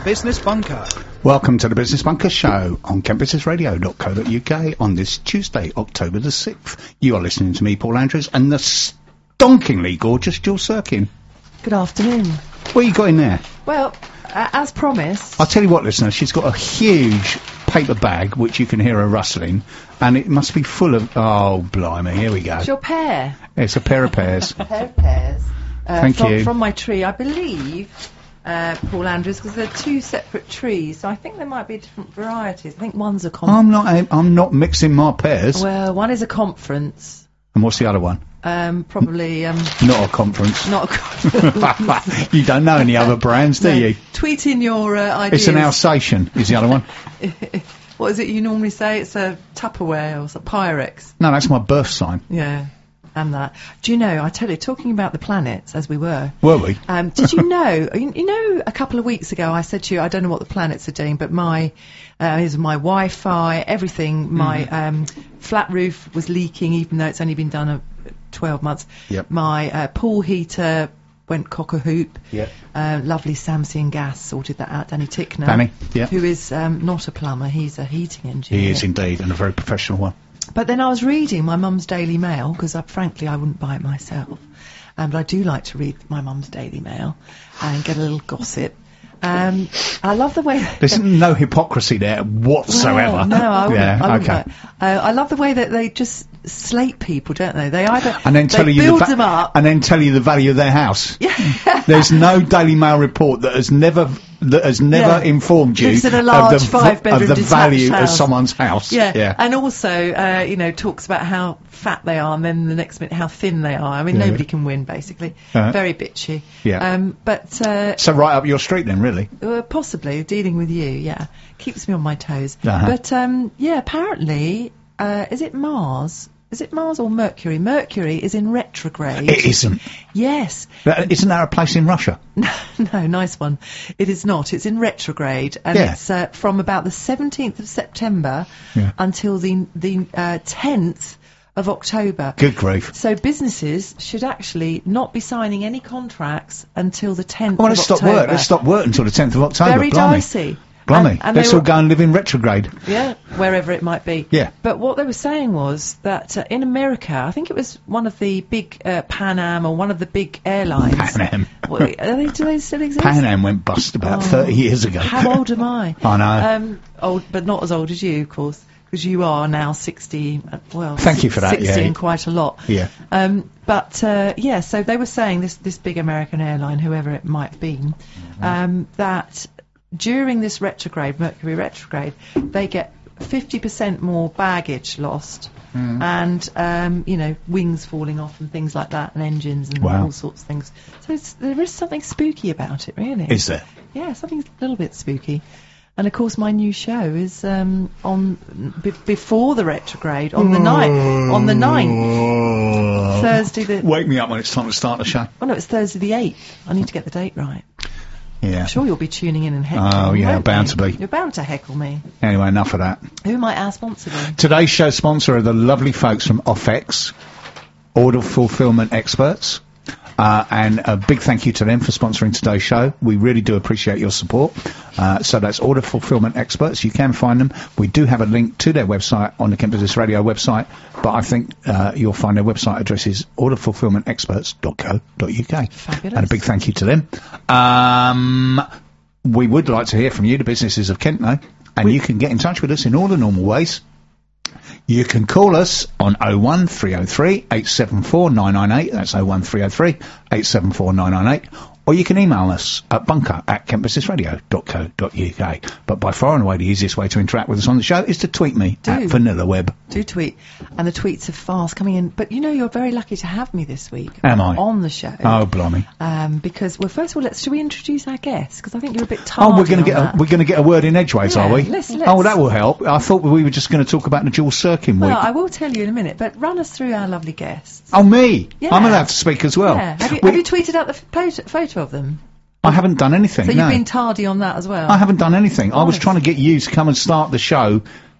Business Bunker. Welcome to the Business Bunker Show on kentbusinessradio.co.uk on this Tuesday, October the 6th. You are listening to me, Paul Andrews, and the stonkingly gorgeous Jill Sirkin. Good afternoon. What you got in there? Well, as promised... I'll tell you what, listeners, she's got a huge paper bag, which you can hear her rustling, and it must be full of... Oh, blimey, here we go. It's your pear. It's a pair of pears. A pair of pears. Thank you. From my tree, I believe... Paul Andrews, because they're two separate trees, so I think there might be different varieties. I think one's a conference. I'm not mixing my pears. Well, one is a conference. And what's the other one? Probably... not a conference. Not a conference. You don't know any other brands, do you? Tweet in your ideas. It's an Alsatian, is the other one. What is it you normally say? It's a Tupperware or a Pyrex. No, that's my birth sign. Yeah. And that. Do you know, I tell you, talking about the planets, as we were. Were we? Did you know, you know, a couple of weeks ago I said to you, I don't know what the planets are doing, but my Wi-Fi, everything, my flat roof was leaking, even though it's only been done 12 months. Yep. My pool heater went cock-a-hoop. Yep. Lovely Samsung Gas sorted that out. Danny Tickner. Danny, yeah. Who is not a plumber, he's a heating engineer. He is indeed, and a very professional one. But then I was reading my mum's Daily Mail, because frankly I wouldn't buy it myself. But I do like to read my mum's Daily Mail and get a little gossip. I love the way... There's no hypocrisy there whatsoever. Well, no, I wouldn't. Yeah, I wouldn't okay. I love the way that they just slate people, don't they? They either and then tell you build them up... And then tell you the value of their house. Yeah. There's no Daily Mail report that has never informed you Lives in a large five-bedroom of the detached value house. of someone's house. Yeah. And also, talks about how fat they are, and then the next minute how thin they are. I mean, nobody can win, basically. Very bitchy. Yeah. So right up your street then, really? Possibly, dealing with you, yeah. Keeps me on my toes. Uh-huh. But, apparently, is it Mars? Is it Mars or Mercury? Mercury is in retrograde. It isn't. Yes. But isn't there a place in Russia? No, nice one. It is not. It's in retrograde, and it's from about the 17th of September until the 10th of October. Good grief. So businesses should actually not be signing any contracts until the 10th Well, of let's October. Let's stop work until the 10th of October. Very dicey. Blimey. And Let's all go and live in retrograde. Yeah, wherever it might be. Yeah. But what they were saying was that in America, I think it was one of the big Pan Am or one of the big airlines. Pan Am. Do they still exist? Pan Am went bust about 30 years ago. How old am I? I know. Old, but not as old as you, of course, because you are now 60. Well, thank you for that. 60 and quite a lot. Yeah. So they were saying this big American airline, whoever it might have been, that during this retrograde, Mercury retrograde, they get 50% more baggage lost, and wings falling off and things like that, and engines and all sorts of things. So there is something spooky about it, really. Is there? Yeah, something a little bit spooky. And of course, my new show is before the retrograde on the 9th. On the 9th, Thursday. Wake me up when it's time to start the show. Oh no, it's Thursday the 8th. I need to get the date right. Yeah. I'm sure you'll be tuning in and heckling. Oh, yeah, bound you? to be. You're bound to heckle me. Anyway, enough of that. Who might our sponsor be? Today's show sponsor are the lovely folks from Offex, order fulfillment experts. And a big thank you to them for sponsoring today's show. We really do appreciate your support. So that's Order Fulfillment Experts. You can find them. We do have a link to their website on the Kent Business Radio website, but I think you'll find their website address is orderfulfillmentexperts.co.uk. Fabulous. And a big thank you to them. We would like to hear from you, the businesses of Kent, though, and you can get in touch with us in all the normal ways. You can call us on 01303 874 998. That's 01303 874 998. Or you can email us at bunker@kentbusinessradio.co.uk. But by far and away the easiest way to interact with us on the show is to tweet me at VanillaWeb. Do tweet. And the tweets are fast coming in. But you're very lucky to have me this week. Am I? On the show. Oh, blimey. Because, well, first of all, should we introduce our guest? Because I think you're a bit tardy. Oh, we're going to get a word in edgeways, are we? Let's. Oh, that will help. I thought we were just going to talk about the Jill Sirkin week. Well, I will tell you in a minute, but run us through our lovely guests. Oh, me? Yeah. I'm allowed to speak as well. Yeah. Have you tweeted out the photo of them? I haven't done anything, So you've been tardy on that as well? I haven't done anything. I was trying to get you to come and start the show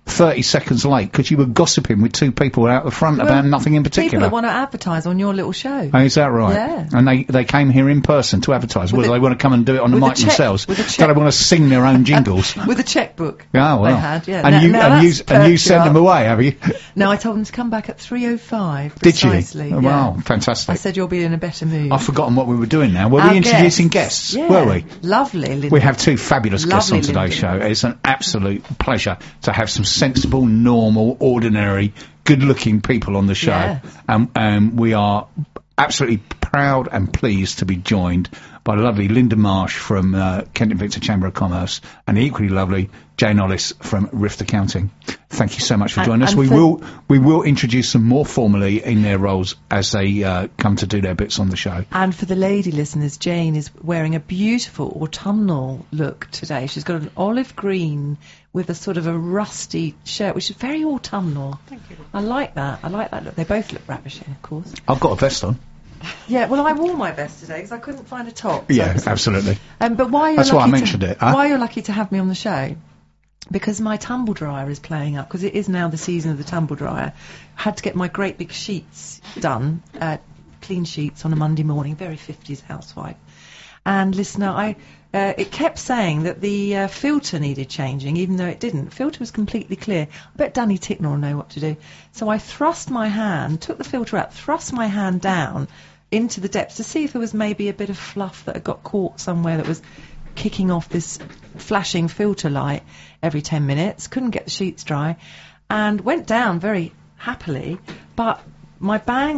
30 seconds late because you were gossiping with two people out the front about nothing in particular. People that want to advertise on your little show. Oh, is that right? Yeah. And they came here in person to advertise. Whether they want to come and do it on the with a mic check- themselves. with a Do check- they want to sing their own jingles? With a checkbook. Oh, well. They had, yeah. And Now you that's and you perked sent up. them away, have you? No, I told them to come back at 3:05 Did you? precisely. Oh, yeah. wow, fantastic. I said you'll be in a better mood. I've forgotten what we were doing now. Were Our we introducing guests, guests? Yeah. Were we? Lovely, Linda. We have two fabulous guests on Lovely, today's Lyndon. show. It's an absolute pleasure to have some sensible, normal, ordinary, good-looking people on the show. Yes. And we are absolutely proud and pleased to be joined by the lovely Linda Marsh from Kent and Victor Chamber of Commerce and the equally lovely Jane Ollis from Rift Accounting. Thank you so much for joining us. and We will introduce them more formally in their roles as they come to do their bits on the show. And for the lady listeners, Jane is wearing a beautiful autumnal look today. She's got an olive green with a sort of a rusty shirt, which is very autumnal. Thank you. I like that look. They both look ravishing, of course. I've got a vest on. Yeah, well, I wore my vest today because I couldn't find a top. so- Yeah, absolutely. But why you're That's lucky why I mentioned it, huh? Why you're lucky to have me on the show? Because my tumble dryer is playing up. Because it is now the season of the tumble dryer. I had to get my great big sheets done, clean sheets on a Monday morning. Very 50s housewife. And listener, it kept saying that the filter needed changing, even though it didn't. The filter was completely clear. I bet Danny Ticknor will know what to do. So I took the filter out, thrust my hand down into the depths to see if there was maybe a bit of fluff that had got caught somewhere that was kicking off this flashing filter light every 10 minutes. Couldn't get the sheets dry and went down very happily, but my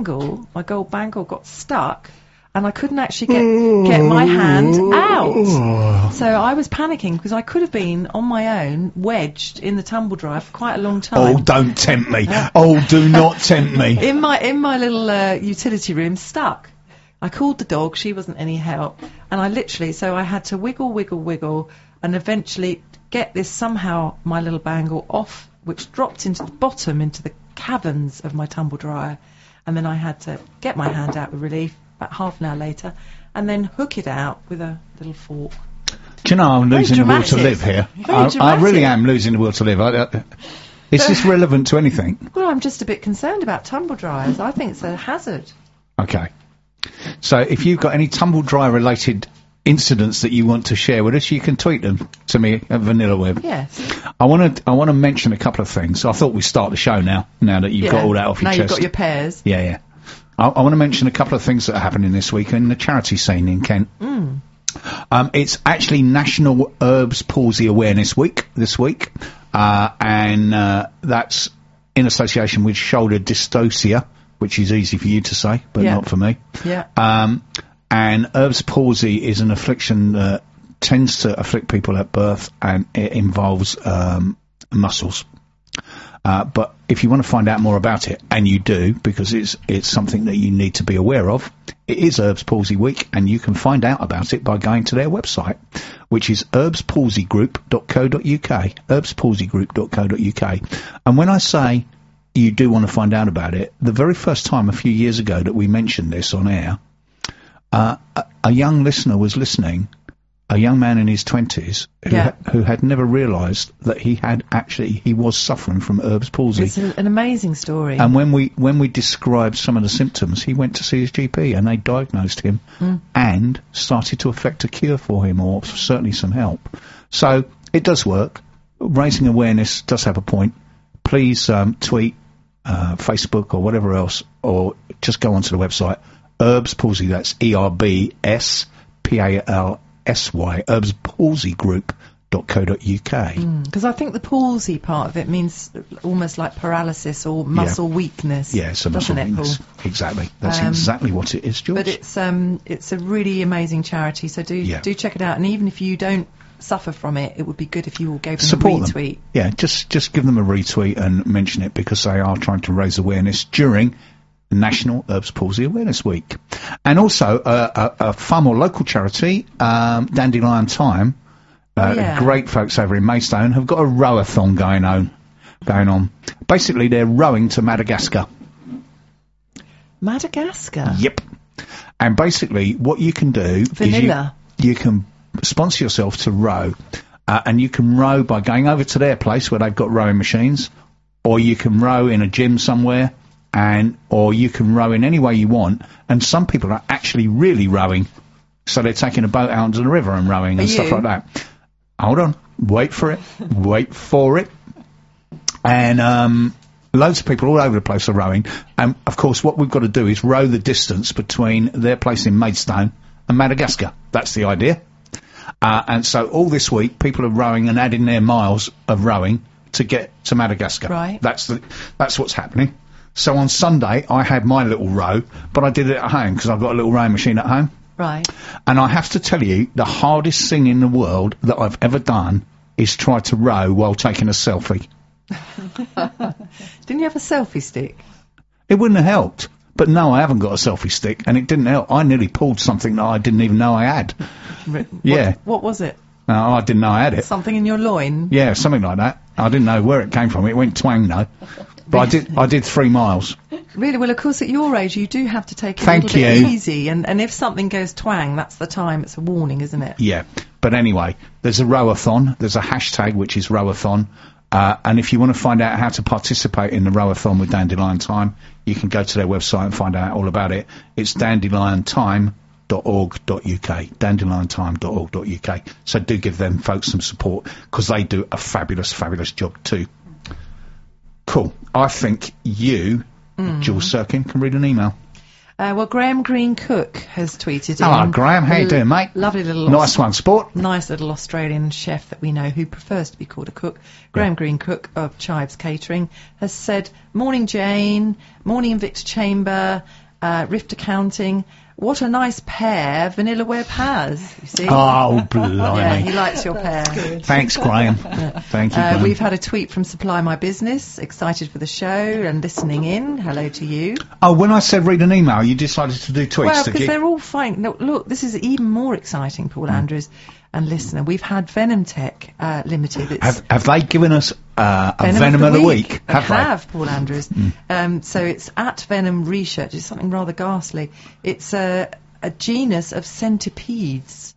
gold bangle got stuck and I couldn't actually get my hand out. So I was panicking because I could have been on my own wedged in the tumble dryer for quite a long time. Oh, don't tempt me. Oh, do not tempt me. In my little utility room, stuck. I called the dog. She wasn't any help, and I had to wiggle, and eventually get this somehow my little bangle off, which dropped into the bottom into the caverns of my tumble dryer, and then I had to get my hand out with relief about half an hour later, and then hook it out with a little fork. Do you know I'm losing the will to dramatic. live here? Very I dramatic. really am losing the will to live. Is this relevant to anything? Well, I'm just a bit concerned about tumble dryers. I think it's a hazard. Okay. So if you've got any tumble dryer related incidents that you want to share with us, you can tweet them to me at VanillaWeb. Yes. I want to mention a couple of things. I thought we'd start the show now that you've got all that off your now chest. you've got your pears. Yeah. I want to mention a couple of things that are happening this week in the charity scene in Kent. It's actually National Herbs Palsy Awareness Week this week, and that's in association with shoulder dystocia, which is easy for you to say, but Yeah. not for me. Yeah. And Herbs palsy is an affliction that tends to afflict people at birth, and it involves muscles. But if you want to find out more about it, and you do, because it's something that you need to be aware of, it is Herbs Palsy Week, and you can find out about it by going to their website, which is herbspalsygroup.co.uk, herbspalsygroup.co.uk. And when I say you do want to find out about it, the very first time a few years ago that we mentioned this on air, a young listener was listening, a young man in his 20s who had never realised that he was suffering from Herbs palsy. It's an amazing story. And when we described some of the symptoms, he went to see his GP and they diagnosed him and started to effect a cure for him, or certainly some help. So it does work. Raising awareness does have a point. Please tweet, Facebook or whatever else, or just go onto the website. Herbs Palsy, that's ERBSPALSY, herbspalsygroup.co.uk. Because I think the palsy part of it means almost like paralysis or muscle weakness. Yeah, it's a muscle doesn't it, weakness. Paul? Exactly. That's exactly what it is, George. But it's a really amazing charity, so do check it out. And even if you don't suffer from it, it would be good if you all gave them Support a retweet. them. Yeah, just give them a retweet and mention it, because they are trying to raise awareness during National Herbs Palsy Awareness Week. And also a far more local charity, Dandelion Time, great folks over in Maidstone, have got a rowathon going on. Basically, they're rowing to Madagascar. Madagascar? Yep. And basically, what you can do Vanilla. is you can sponsor yourself to row and you can row by going over to their place where they've got rowing machines, or you can row in a gym somewhere, or you can row in any way you want. And some people are actually really rowing, so they're taking a boat out into the river and rowing and stuff like that. Hold on, wait for it. And loads of people all over the place are rowing. And of course, what we've got to do is row the distance between their place in Maidstone and Madagascar. That's the idea. And so all this week, people are rowing and adding their miles of rowing to get to Madagascar. Right. That's what's happening. So on Sunday, I had my little row, but I did it at home because I've got a little rowing machine at home. Right. And I have to tell you, the hardest thing in the world that I've ever done is try to row while taking a selfie. Didn't you have a selfie stick? It wouldn't have helped. But no, I haven't got a selfie stick, and it didn't help. I nearly pulled something that I didn't even know I had. Yeah. What was it? No, I didn't know I had it. Something in your loin? Yeah, something like that. I didn't know where it came from. It went twang, though. But I did 3 miles. Really? Well, of course, at your age, you do have to take it a Thank little bit you. easy. And if something goes twang, that's the time. It's a warning, isn't it? Yeah. But anyway, there's a rowathon. There's a hashtag, which is rowathon. And if you want to find out how to participate in the rowathon with Dandelion Time, you can go to their website and find out all about it. It's dandeliontime.org.uk, dandeliontime.org.uk. So do give them folks some support, because they do a fabulous, fabulous job too. Cool. I think you, Jules Sirkin, can read an email. Well, Graham Green Cook has tweeted in. Hello, Graham. How you doing, mate? Lovely little... Nice one, sport. Nice little Australian chef that we know who prefers to be called a cook. Graham Green Cook of Chives Catering has said, "Morning, Jane. Morning, Invicta Chamber. Rift Accounting. What a nice pair Vanilla Web has, you see." Oh, blimey. Yeah, he likes your pair. Thanks, Graham. Thank you, Graham. We've had a tweet from Supply My Business, excited for the show and listening in. Hello to you. Oh, when I said read an email, you decided to do tweets, Well, did because you? they're all fine. No, look, this is even more exciting, Paul Andrews and listener. We've had Venom Tech Limited. It's Have they given us a Venom of the Week? Have Paul Andrews. So it's at Venom Research. It's something rather ghastly. It's a genus of centipedes,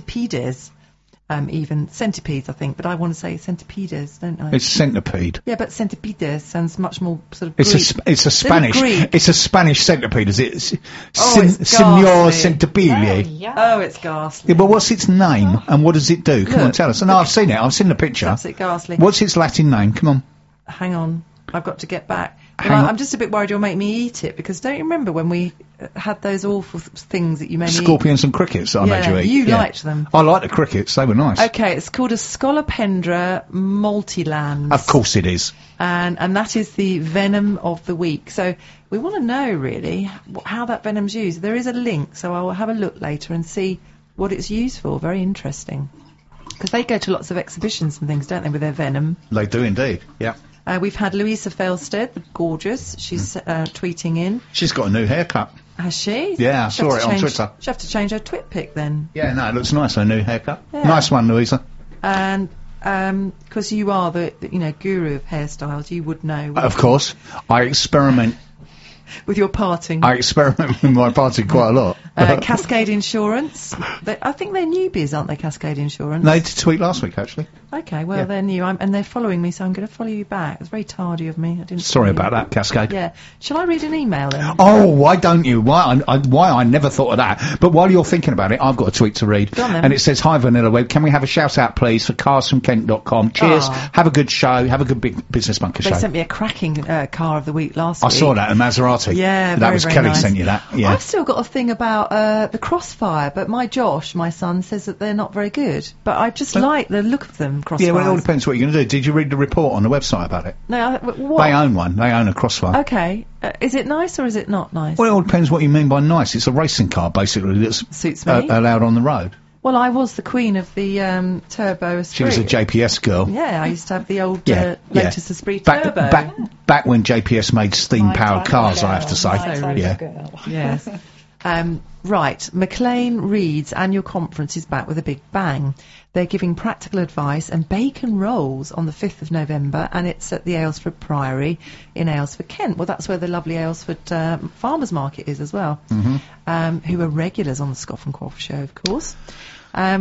even centipedes, I think, but I want to say centipedes, don't I? It's centipede. Yeah, but centipedes sounds much more sort of It's Greek. a Spanish. Greek. It's a Spanish centipede, is it? It's Signor ghastly. Centipede. Oh, it's ghastly. Yeah, but what's its name and what does it do? Come on, Look. tell us. No, I've seen it. I've seen the picture. It's absolutely ghastly. What's its Latin name? Come on. Hang on, I've got to get back. Hang Well, on. I'm just a bit worried you'll make me eat it, because don't you remember when we had those awful things that you made me eat? Scorpions and crickets that I made you eat. You liked them. I like the crickets. They were nice. Okay, it's called a Scolopendra multilans. Of course it is. And that is the venom of the week. So we want to know, really, how that venom's used. There is a link, so I'll have a look later and see what it's used for. Very interesting. Because they go to lots of exhibitions and things, don't they, with their venom? They do indeed. Yeah. We've had Louisa Felstead, gorgeous. She's tweeting in. She's got a new haircut. Has she? Yeah, I She'll saw have it to on change- Twitter. She'll have to change her twit pic then. Yeah, no, it looks nice, her new haircut. Yeah. Nice one, Louisa. And because you are the guru of hairstyles, you would know. Of course. I experiment With your parting. I experiment with my party quite a lot. Cascade Insurance. I think they're newbies, aren't they, Cascade Insurance? They did tweet last week, actually. Okay, well, Yeah. they're new. And they're following me, so I'm going to follow you back. It's very tardy of me. I didn't. Sorry follow you. about that, Cascade. Yeah. Shall I read an email then? Oh, why don't you? Why I never thought of that. But while you're thinking about it, I've got a tweet to read. Go on then. And it says, "Hi Vanilla Web, can we have a shout out please for carsfromkent.com? Cheers. Aw. Have a good show. Have a good big Business Bunker They show." sent me a cracking car of the week last I week. saw that, a Maserati. Yeah, That very, was very Kelly nice. sent you that. Yeah. I've still got a thing about the Crossfire, but my Josh, my son, says that they're not very good. But I just like the look of them, Crossfire. Yeah, well, it all depends what you're going to do. Did you read the report on the website about it? No, what? They own one. They own a Crossfire. Okay. Is it nice or is it not nice? Well, it all depends what you mean by nice. It's a racing car, basically, that's Suits me. allowed on the road. Well, I was the queen of the Turbo Esprit. She was a JPS girl. Yeah, I used to have the old Yeah, yeah. Lotus Esprit Turbo. Back when JPS made steam-powered cars, I have to say. Yeah. Yes. Right, Maclean Reed's annual conference is back with a big bang. They're giving practical advice and bacon rolls on the 5th of November, and it's at the Aylesford Priory in Aylesford, Kent. Well, that's where the lovely Aylesford Farmers Market is as well, who are regulars on the Scoff and Quaff show, of course.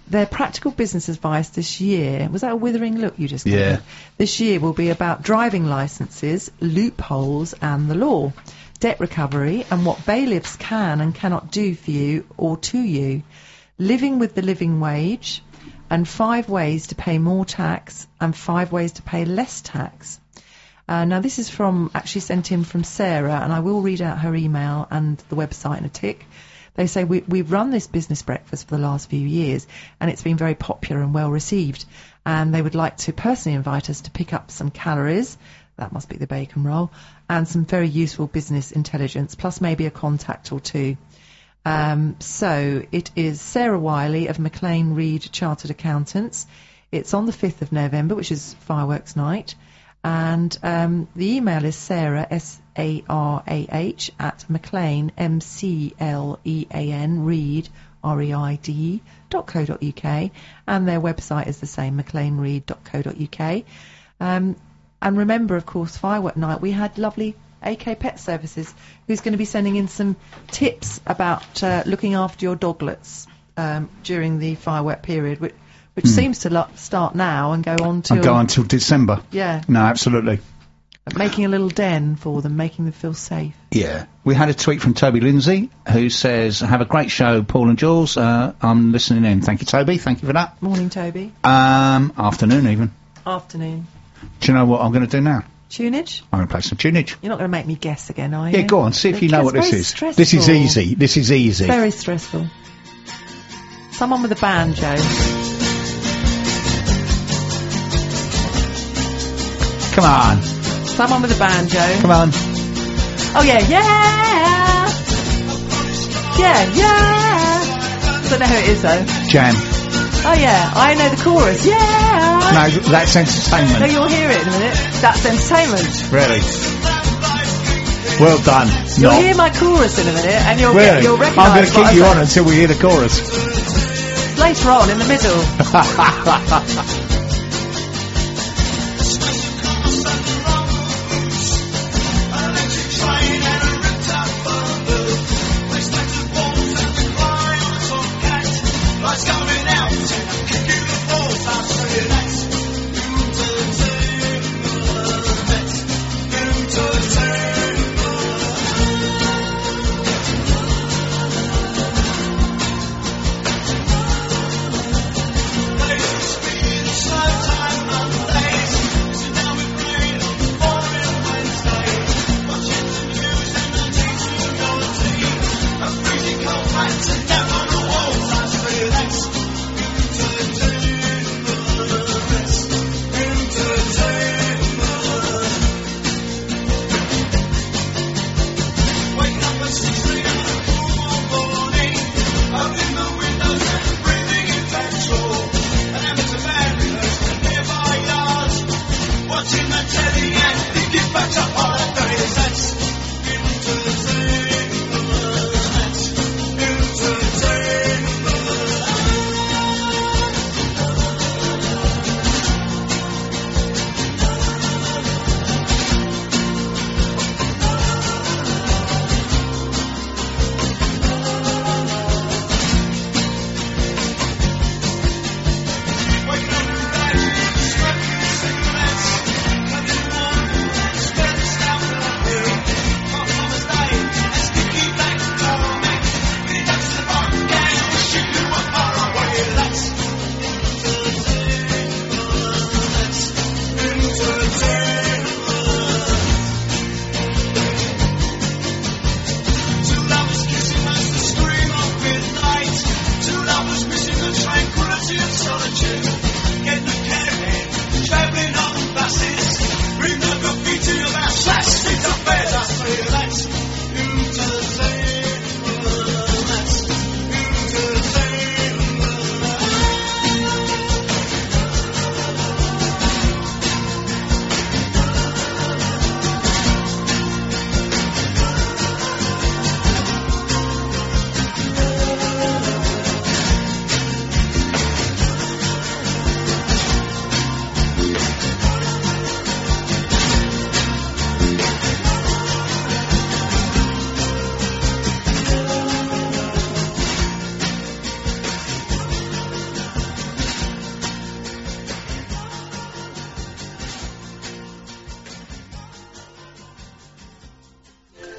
their practical business advice this year, was that a withering look you just gave? Yeah. This year will be about driving licences, loopholes and the law, debt recovery and what bailiffs can and cannot do for you or to you, living with the living wage, and 5 ways to pay more tax and 5 ways to pay less tax. Now this is actually sent in from Sarah, and I will read out her email and the website in a tick. They say, we've run this business breakfast for the last few years and it's been very popular and well received, and they would like to personally invite us to pick up some calories, that must be the bacon roll, and some very useful business intelligence, plus maybe a contact or two. So it is Sarah Wiley of McLean Reid Chartered Accountants. It's on the 5th of November, which is fireworks night. And the email is Sarah, SARAH, at McLean, MCLEAN, Reid, REID.co.uk. And their website is the same, mcleanreid.co.uk. And remember, of course, firework night, we had lovely AK Pet Services, who's going to be sending in some tips about looking after your doglets during the firework period, which seems to start now and go on till December. Yeah. No, absolutely. Making a little den for them, making them feel safe. Yeah. We had a tweet from Toby Lindsay, who says, have a great show, Paul and Jules. I'm listening in. Thank you, Toby. Thank you for that. Morning, Toby. Afternoon, even. Afternoon. Do you know what I'm going to do now? Tunage? I'm going to play some tunage. You're not going to make me guess again, are you? Yeah, go on. See if you know what this is. Stressful. This is easy. This is easy. Very stressful. Someone with a banjo. Come on. Someone with a banjo. Come on. Oh, yeah. Don't know who it is, though. Jam. Oh, yeah. I know the chorus. Yeah. No, that's entertainment. No, you'll hear it in a minute. That's entertainment. Really? Well done. You'll hear my chorus in a minute, and you'll recognise. I'm going to keep you on until we hear the chorus. Later on, in the middle.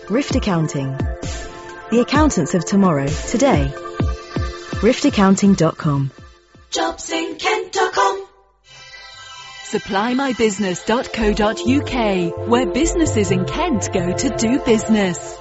Rift Accounting. The accountants of tomorrow, today. riftaccounting.com. jobsinkent.com. SupplyMyBusiness.co.uk, where businesses in Kent go to do business.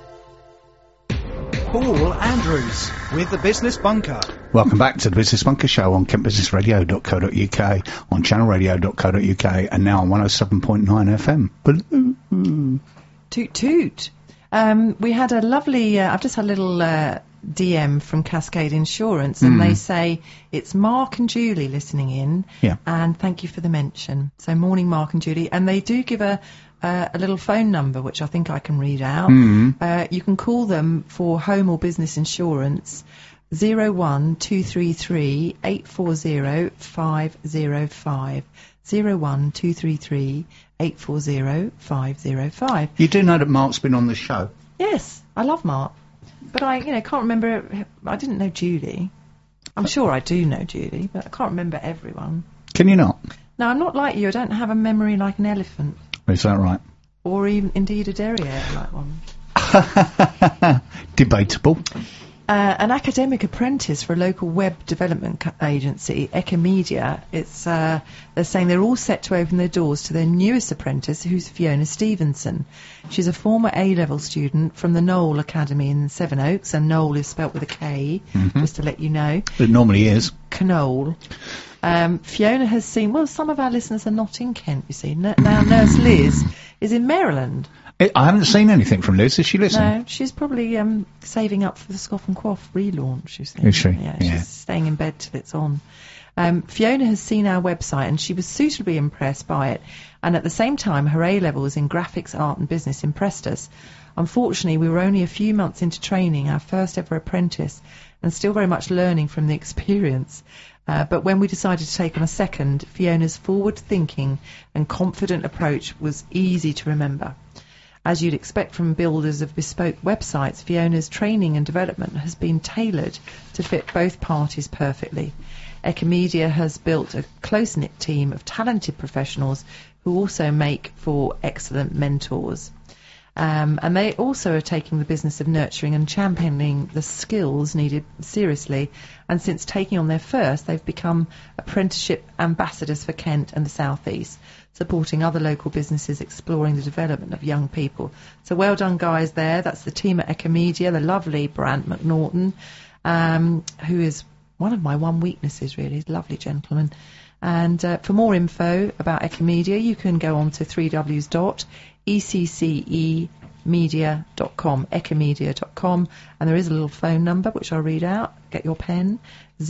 Paul Andrews with the Business Bunker. Welcome back to the Business Bunker Show on kentbusinessradio.co.uk, on channelradio.co.uk, and now on 107.9 FM. Toot toot. We had a lovely, I've just had a little DM from Cascade Insurance, and they say it's Mark and Julie listening in, and thank you for the mention. So morning, Mark and Julie, and they do give a little phone number which I think I can read out. You can call them for home or business insurance, 01233 840 505. 01233 840 505. You do know that Mark's been on the show? Yes, I love Mark. But I can't remember. I didn't know Julie. I'm sure I do know Julie, but I can't remember everyone. Can you not? No, I'm not like you. I don't have a memory like an elephant. Is that right? Or even, indeed, a derriere like one. Debatable. An academic apprentice for a local web development agency, Ecomedia, they're saying they're all set to open their doors to their newest apprentice, who's Fiona Stevenson. She's a former A-level student from the Knoll Academy in Sevenoaks, and Knoll is spelt with a K, just to let you know. It normally is. Knoll. Fiona has seen, well, some of our listeners are not in Kent, you see. Now Nurse Liz is in Maryland. I haven't seen anything from Liz. Is she listening? No, she's probably saving up for the Scoff and Quaff relaunch. Is she? Yeah, she's staying in bed till it's on. Fiona has seen our website and she was suitably impressed by it. And at the same time, her A-levels in graphics, art and business impressed us. Unfortunately, we were only a few months into training, our first ever apprentice, and still very much learning from the experience. But when we decided to take on a second, Fiona's forward-thinking and confident approach was easy to remember. As you'd expect from builders of bespoke websites, Fiona's training and development has been tailored to fit both parties perfectly. Ecomedia has built a close-knit team of talented professionals who also make for excellent mentors. And they also are taking the business of nurturing and championing the skills needed seriously. And since taking on their first, they've become apprenticeship ambassadors for Kent and the South East, supporting other local businesses exploring the development of young people. So well done, guys, there. That's the team at Ecomedia, the lovely Brant McNaughton, who is one of my one weaknesses, really. He's a lovely gentleman. And for more info about Ecomedia, you can go on to www.eccemedia.com, ecomedia.com, and there is a little phone number which I'll read out. Get your pen,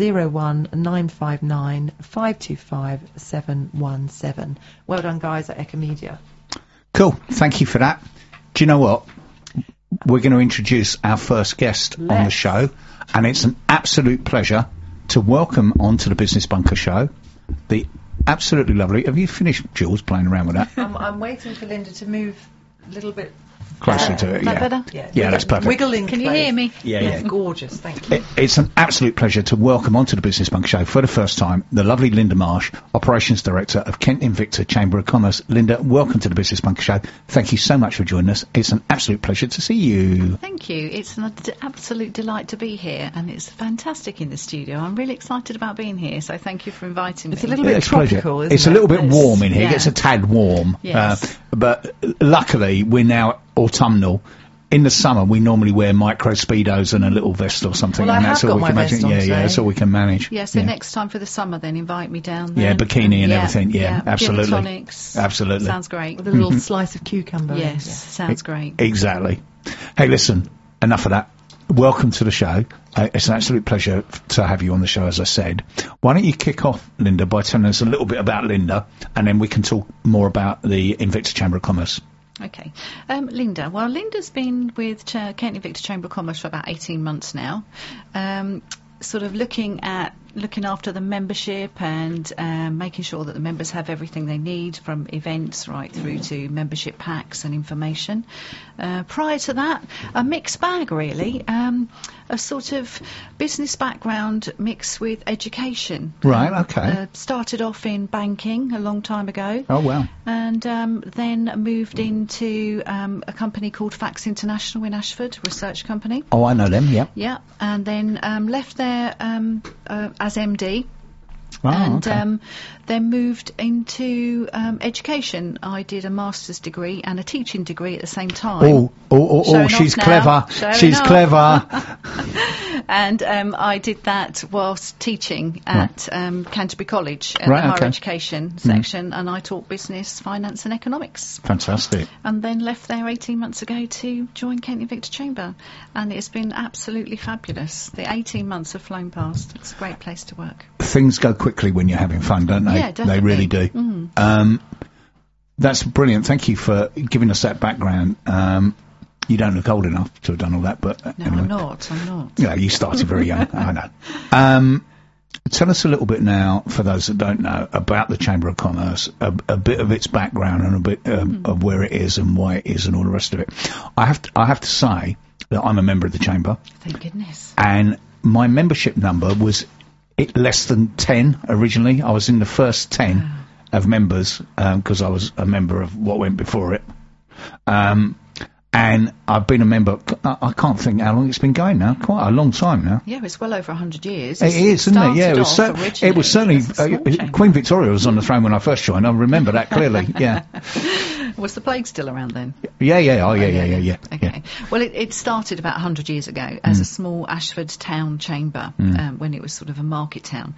01959 525 717. Well done, guys, at Ecomedia. Cool, thank you for that. Do you know what? We're going to introduce our first guest on the show, and it's an absolute pleasure to welcome onto the Business Bunker Show the absolutely lovely... Have you finished, Jules, playing around with that? I'm waiting for Linda to move a little bit closer to it. That better? Yeah, that's perfect. Wiggling. Can you hear me? Yeah. Gorgeous, thank you. It's an absolute pleasure to welcome onto the Business Bunker Show for the first time the lovely Linda Marsh, Operations Director of Kent Invicta Chamber of Commerce. Linda, welcome to the Business Bunker Show. Thank you so much for joining us. It's an absolute pleasure to see you. Thank you. It's an absolute delight to be here, and it's fantastic in the studio. I'm really excited about being here, so thank you for inviting me. It's a little bit tropical, isn't it? It's a little bit warm in here. Yeah. It gets a tad warm. Yes. But luckily, we're now autumnal. In the summer, we normally wear micro speedos and a little vest or something. Well, and I that's have all got we can my manage. vest on today. That's all we can manage. Yeah, so next time for the summer, then invite me down there. Yeah, bikini and everything. Yeah, absolutely. Gin and tonics. Absolutely. Sounds great. With a little slice of cucumber. Yes, sounds great. Exactly. Hey, listen, enough of that. Welcome to the show. It's an absolute pleasure to have you on the show, as I said. Why don't you kick off, Linda, by telling us a little bit about Linda, and then we can talk more about the Invicta Chamber of Commerce. Okay. Linda. Well, Linda's been with Kent Invicta Chamber of Commerce for about 18 months now, sort of looking at looking after the membership and making sure that the members have everything they need, from events right through to membership packs and information. Prior to that, a mixed bag really, a sort of business background mixed with education. Right, okay. Started off in banking a long time ago. Oh, wow. And then moved into a company called Fax International in Ashford, a research company. Oh, I know them, yeah. Yeah, and then left there as MD. Oh, And okay. then moved into education. I did a master's degree and a teaching degree at the same time. Oh, she's off clever. now. Showing She's off. clever. And I did that whilst teaching at Canterbury College at Right, the higher okay. education section, and I taught business, finance and economics. Fantastic. And then left there 18 months ago to join Kent Invicta Chamber, and it's been absolutely fabulous. The 18 months have flown past. It's a great place to work. Things go quickly when you're having fun, don't they? Yeah, definitely. They really do. That's brilliant. Thank you for giving us that background. You don't look old enough to have done all that, but No, anyway. I'm not. Yeah, you started very young. I know. Tell us a little bit now, for those that don't know, about the Chamber of Commerce, a bit of its background and a bit of where it is and why it is and all the rest of it. I have to say that I'm a member of the Chamber, Thank goodness. and my membership number was less than 10 originally. I was in the first 10 of members because I was a member of what went before it. And I've been a member, I can't think how long it's been going now, quite a long time now. Yeah, it's well over 100 years. It is, isn't it? Yeah, it was, Started it was off certainly, originally as a small chamber. Queen Victoria was on the throne when I first joined, I remember that clearly, yeah. Was the plague still around then? Yeah, yeah. Okay. Yeah. Well, it started about 100 years ago as a small Ashford town chamber when it was sort of a market town,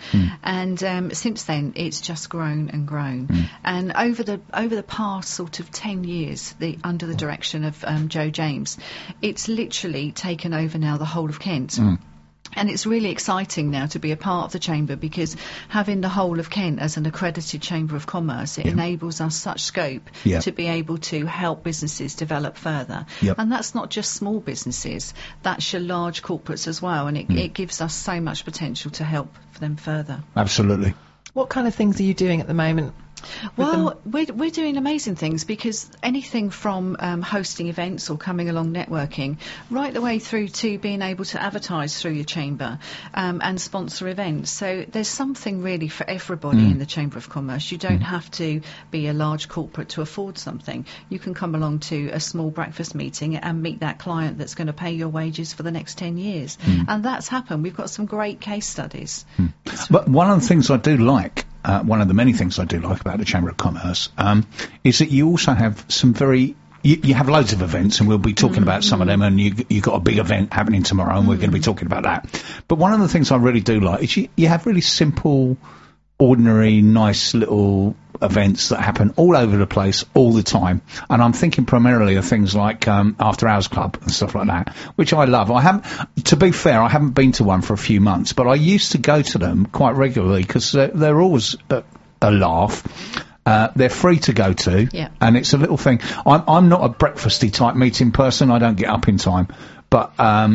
and since then it's just grown and grown. And over the past sort of 10 years, under the direction of Joe James, it's literally taken over now the whole of Kent. And it's really exciting now to be a part of the Chamber, because having the whole of Kent as an accredited Chamber of Commerce, it enables us such scope to be able to help businesses develop further. Yep. And that's not just small businesses, that's your large corporates as well, and it gives us so much potential to help them further. Absolutely. What kind of things are you doing at the moment? Well, we're doing amazing things, because anything from hosting events or coming along networking, right the way through to being able to advertise through your chamber and sponsor events. So there's something really for everybody in the Chamber of Commerce. You don't have to be a large corporate to afford something. You can come along to a small breakfast meeting and meet that client that's going to pay your wages for the next 10 years. And that's happened. We've got some great case studies. But one of the things I do like, one of the many things I do like about the Chamber of Commerce, is that you also have some you have loads of events, and we'll be talking about some of them, and you've got a big event happening tomorrow, and we're going to be talking about that. But one of the things I really do like is you have really simple, ordinary, nice little events that happen all over the place all the time, and I'm thinking primarily of things like After Hours Club and stuff like that, which I love. To be fair, I haven't been to one for a few months, but I used to go to them quite regularly because they're always a laugh. They're free to go to, and it's a little thing. I'm not a breakfasty type meeting person. I don't get up in time, but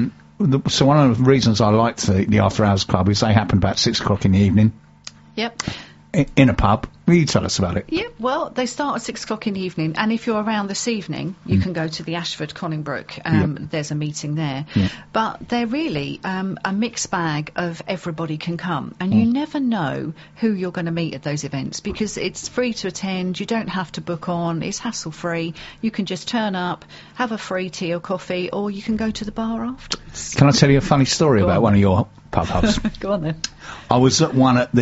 so one of the reasons I like the After Hours Club is they happen about 6 o'clock in the evening. Yep. In a pub. Will you tell us about it? Yeah, well, they start at 6 o'clock in the evening, and if you're around this evening, you can go to the Ashford Conningbrook. There's a meeting there. But they're really a mixed bag of everybody can come, and you never know who you're going to meet at those events, because it's free to attend, you don't have to book on, it's hassle-free, you can just turn up, have a free tea or coffee, or you can go to the bar afterwards. Can I tell you a funny story about one of your pub hubs? Go on then. I was at one at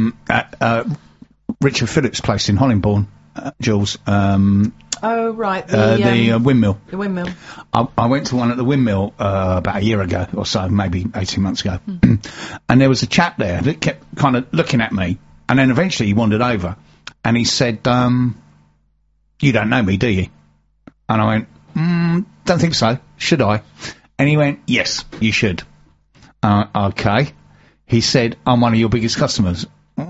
the Richard Phillips place in Hollingbourne, Jules. Oh, right. The windmill. The windmill. I went to one at the windmill about a year ago or so, maybe 18 months ago. And there was a chap there that kept kind of looking at me. And then eventually he wandered over and he said, you don't know me, do you? And I went, don't think so. Should I? And he went, yes, you should. Okay. He said, I'm one of your biggest customers.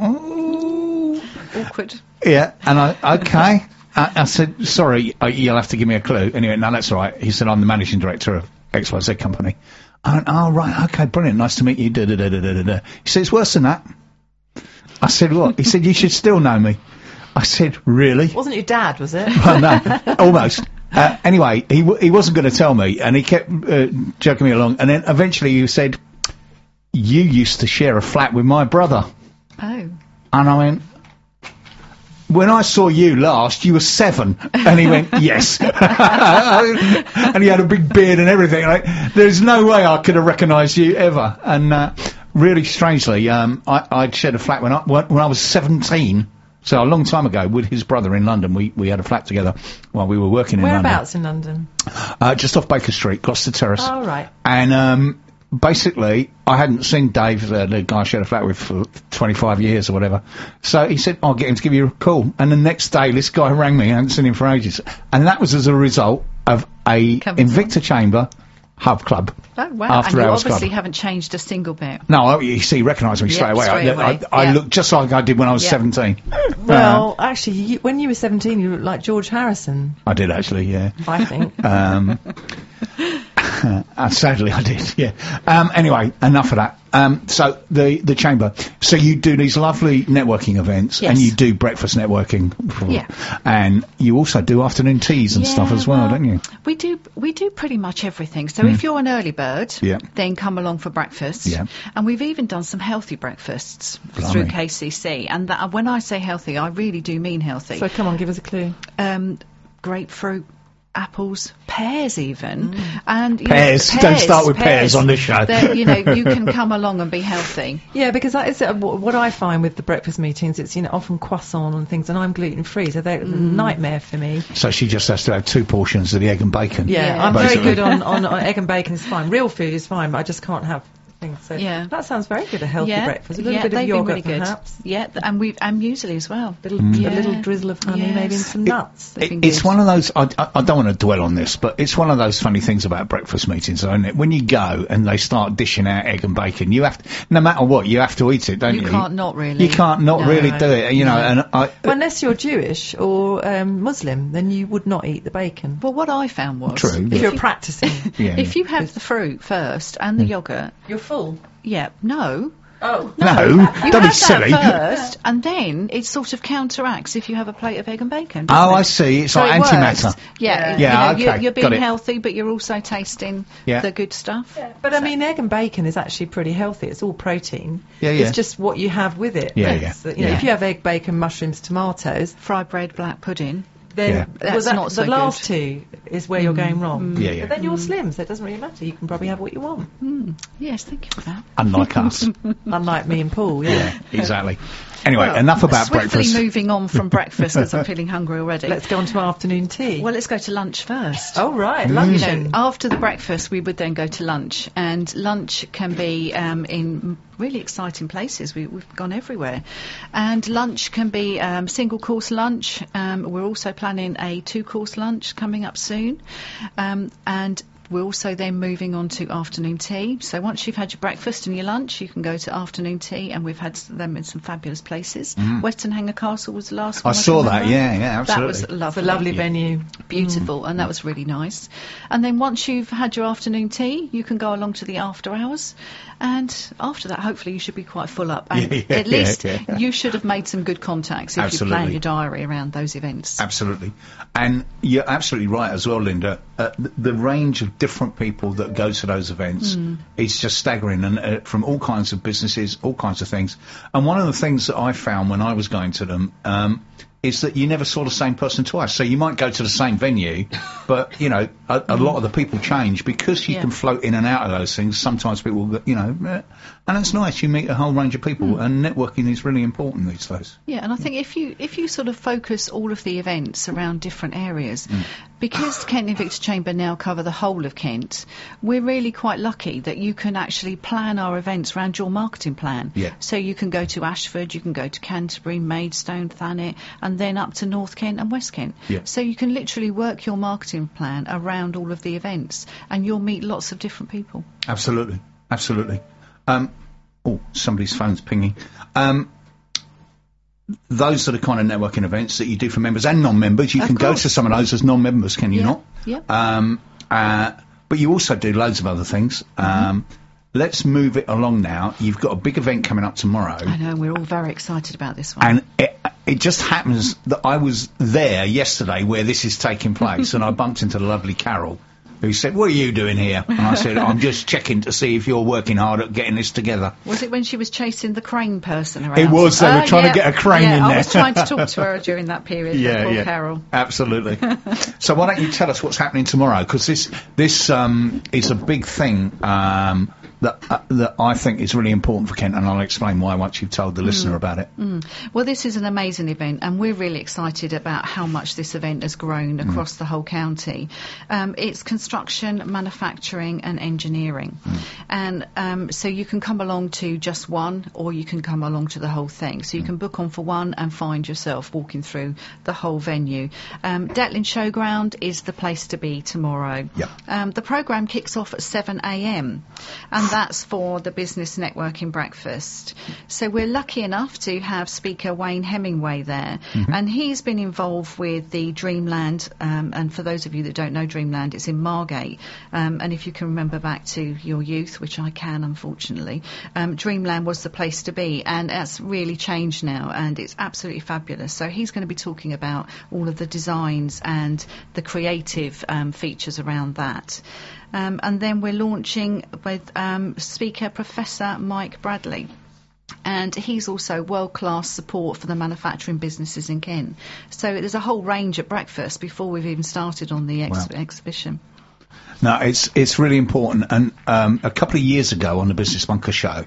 Awkward. Yeah, and okay. I said, sorry, you'll have to give me a clue. And he went, no, that's all right. He said, I'm the managing director of XYZ company. I went, oh, right, okay, brilliant, nice to meet you. Da, da, da, da, da, da. He said, it's worse than that. I said, what? He said, you should still know me. I said, really? Wasn't your dad, was it? Well, no, almost. Anyway, he wasn't going to tell me, and he kept joking me along, and then eventually he said, you used to share a flat with my brother. Oh. And I went, when I saw you last, you were 7. And he went, yes. And he had a big beard and everything. Like, there's no way I could have recognised you ever. And really strangely, I'd shared a flat when I was 17. So a long time ago, with his brother in London, we had a flat together while we were working in London. Whereabouts in London? Just off Baker Street, Gloucester Terrace. Oh, right. And basically, I hadn't seen Dave, the guy I shared a flat with, for 25 years or whatever. So he said, I'll get him to give you a call. And the next day, this guy rang me. I hadn't seen him for ages. And that was as a result of a Invicta Chamber Hub Club. Oh, wow. After and you hours obviously club. haven't changed a single bit. No, you see, he recognised me straight away. I looked just like I did when I was 17. Well, actually, when you were 17, you looked like George Harrison. I did actually, yeah. I think. Sadly, I did, yeah. Anyway, enough of that. So the chamber. So you do these lovely networking events, Yes. and you do breakfast networking, Yeah. and you also do afternoon teas and stuff as well, don't you? We do pretty much everything. So if you're an early bird, Yeah. then come along for breakfast. Yeah. And we've even done some healthy breakfasts Blimey. through KCC. And that, when I say healthy, I really do mean healthy. So come on, give us a clue. Grapefruit, apples, pears even. And you Pears. know, Don't start with pears on this show. They're, you know, you can come along and be healthy. Yeah, because that is what I find with the breakfast meetings. It's often croissant and things, and I'm gluten free, so they're a nightmare for me. So she just has to have 2 portions of the egg and bacon. Yeah, I'm basically. very good on egg and bacon. Is fine. Real food is fine, but I just can't have things. So Yeah. that sounds very good. A healthy Yeah, breakfast, a little yeah, bit of they've been yogurt, really good. perhaps. Yeah, and muesli as well. A little drizzle of honey, Yes. maybe, and some nuts. They've been It's good. one of those, I don't want to dwell on this, but it's one of those funny things about breakfast meetings, isn't it? When you go and they start dishing out egg and bacon, you have to, no matter what, you have to eat it, don't you? You can't not really. You can't not No. really do it, you know, and Well, unless you're Jewish or Muslim, then you would not eat the bacon. Well, what I found was, True. If you're practicing, yeah. if you have the fruit first and the yogurt, you're full. yeah, no. Oh. No, You don't be have silly. that first, and then it sort of counteracts if you have a plate of egg and bacon. Oh, doesn't I it? see. It's So like it works. antimatter. Yeah, Yeah, you know, okay, you're got being it. healthy, but you're also tasting Yeah. the good stuff. But I mean, egg and bacon is actually pretty healthy. It's all protein. Yeah, yeah. It's just what you have with it. Yeah, That's, yeah. You know, Yeah. if you have egg, bacon, mushrooms, tomatoes, Fried bread, black pudding. then Yeah. That's that, not so the last good. 2 is where you're going wrong. Yeah, yeah. But then you're slim, so it doesn't really matter. You can probably have what you want. Yes, thank you for that. Unlike us. Unlike me and Paul, yeah. Yeah, exactly. Anyway, Well, enough about swiftly breakfast. moving on from breakfast, because I'm feeling hungry already. Let's go on to afternoon tea. Well, let's go to lunch first. Oh, right, You luncheon. know, after the breakfast, we would then go to lunch, and lunch can be in really exciting places. We've gone everywhere, and lunch can be single course lunch. We're also planning a 2-course lunch coming up soon, and we're also then moving on to afternoon tea. So once you've had your breakfast and your lunch, you can go to afternoon tea, and we've had them in some fabulous places. Western Hanger Castle was the last one. I saw can that, remember. yeah, That was absolutely. It's a lovely. lovely venue. Beautiful, and that was really nice. And then once you've had your afternoon tea, you can go along to the after hours, and after that, hopefully, you should be quite full up. And Yeah, at least yeah. you should have made some good contacts if you plan Absolutely. your diary around those events. Absolutely. And you're absolutely right as well, Linda. The range of different people that go to those events is just staggering, and from all kinds of businesses, all kinds of things. And one of the things that I found when I was going to them is that you never saw the same person twice. So you might go to the same venue, but, you know, a lot of the people change because you Yeah. can float in and out of those things. Sometimes people, you know, and it's nice. You meet a whole range of people, and networking is really important these days. Yeah, and I think if you sort of focus all of the events around different areas, because Kent Invicta Chamber now cover the whole of Kent, we're really quite lucky that you can actually plan our events around your marketing plan. Yeah. So you can go to Ashford, you can go to Canterbury, Maidstone, Thanet, and then up to North Kent and West Kent. Yeah. So you can literally work your marketing plan around all of the events, and you'll meet lots of different people. Absolutely, absolutely. Somebody's phone's pinging. Those are the kind of networking events that you do for members and non-members. You Of can go course. to some of those as non-members, can you Yeah, not? yeah. but you also do loads of other things. Let's move it along now. You've got a big event coming up tomorrow. I know, we're all very excited about this one. And it just happens that I was there yesterday where this is taking place, and I bumped into the lovely Carol, who said, "What are you doing here?" And I said, "I'm just checking to see if you're working hard at getting this together." Was it when she was chasing the crane person around? It was. They were trying to get a crane in there. I was trying to talk to her during that period. Poor Carol. Absolutely. So why don't you tell us what's happening tomorrow? Because this is a big thing that I think is really important for Kent, and I'll explain why once you've told the listener about it. Well, this is an amazing event, and we're really excited about how much this event has grown across the whole county. It's construction, manufacturing and engineering. And so you can come along to just one, or you can come along to the whole thing. So you can book on for one and find yourself walking through the whole venue. Detlin Showground is the place to be tomorrow. The programme kicks off at 7 a.m. and that's for the business networking breakfast. So we're lucky enough to have speaker Wayne Hemingway there, and he's been involved with the Dreamland, and for those of you that don't know Dreamland, it's in Margate, and if you can remember back to your youth, which I can unfortunately, Dreamland was the place to be, and that's really changed now, and it's absolutely fabulous. So he's going to be talking about all of the designs and the creative features around that. And then we're launching with speaker Professor Mike Bradley. And he's also world-class support for the manufacturing businesses in Kent. So there's a whole range at breakfast before we've even started on the exhibition. No, it's really important. And a couple of years ago on the Business Bunker show,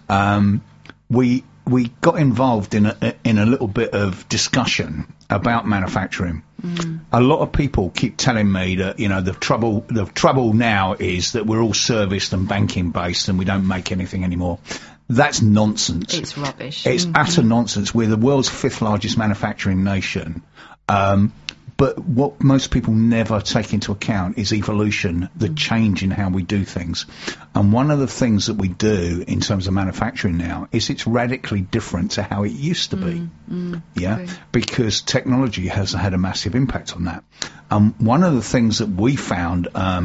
we got involved in a little bit of discussion about manufacturing. A lot of people keep telling me that, the trouble now is that we're all serviced and banking based and we don't make anything anymore. That's nonsense. It's rubbish. It's utter nonsense. We're the world's 5th largest manufacturing nation. But what most people never take into account is evolution, the change in how we do things. And one of the things that we do in terms of manufacturing now is it's radically different to how it used to be. Okay. Because technology has had a massive impact on that. One of the things that we found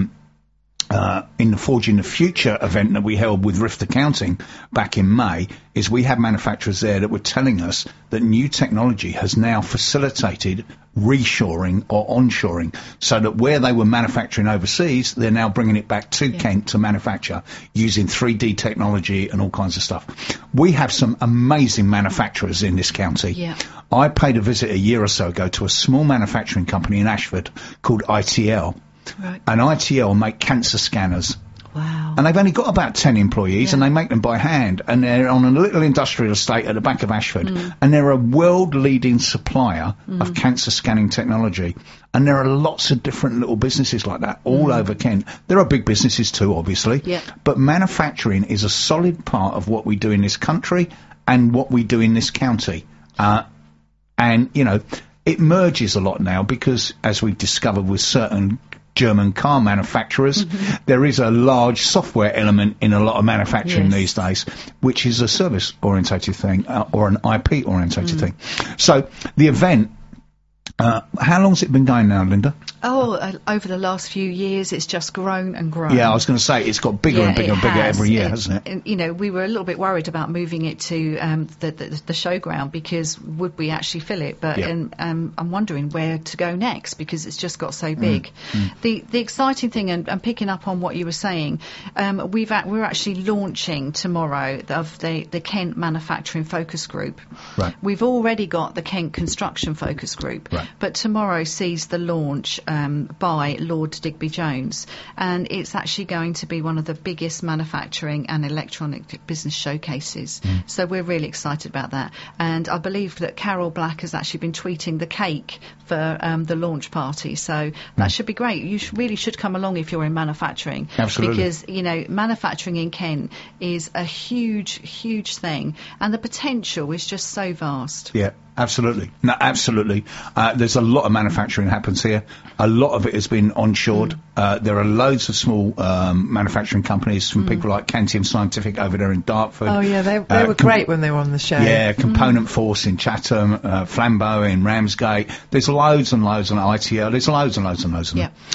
in the Forging the Future event that we held with Rift Accounting back in May is we had manufacturers there that were telling us that new technology has now facilitated reshoring or onshoring, so that where they were manufacturing overseas, they're now bringing it back to Kent to manufacture using 3D technology and all kinds of stuff. We have some amazing manufacturers in this county. I paid a visit a year or so ago to a small manufacturing company in Ashford called ITL. And ITL make cancer scanners. Wow. And they've only got about 10 employees, and they make them by hand. And they're on a little industrial estate at the back of Ashford. And they're a world-leading supplier of cancer scanning technology. And there are lots of different little businesses like that all over Kent. There are big businesses too, obviously. But manufacturing is a solid part of what we do in this country and what we do in this county. And, it merges a lot now because, as we've discovered with certain German car manufacturers, there is a large software element in a lot of manufacturing these days, which is a service-orientated thing or an IP-orientated thing. So the event, how long's it been going now, Linda? Over the last few years, it's just grown and grown. Yeah, I was going to say, it's got bigger and bigger and bigger every year, hasn't it? We were a little bit worried about moving it to the showground because would we actually fill it? But I'm wondering where to go next because it's just got so big. The exciting thing, and picking up on what you were saying, we're actually launching tomorrow of the Kent Manufacturing Focus Group. Right. We've already got the Kent Construction Focus Group, but tomorrow sees the launch by Lord Digby Jones, and it's actually going to be one of the biggest manufacturing and electronic business showcases. So we're really excited about that, and I believe that Carol Black has actually been tweeting the cake for the launch party, so that should be great. You really should come along if you're in manufacturing. Absolutely. Because manufacturing in Kent is a huge thing, and the potential is just so vast. Absolutely. No, absolutely. There's a lot of manufacturing happens here. A lot of it has been onshored. There are loads of small manufacturing companies from people like Cantium Scientific over there in Dartford. Oh, yeah, they were great when they were on the show. Yeah, Component Force in Chatham, Flambeau in Ramsgate. There's loads and loads on ITL. There's loads and loads and loads of them.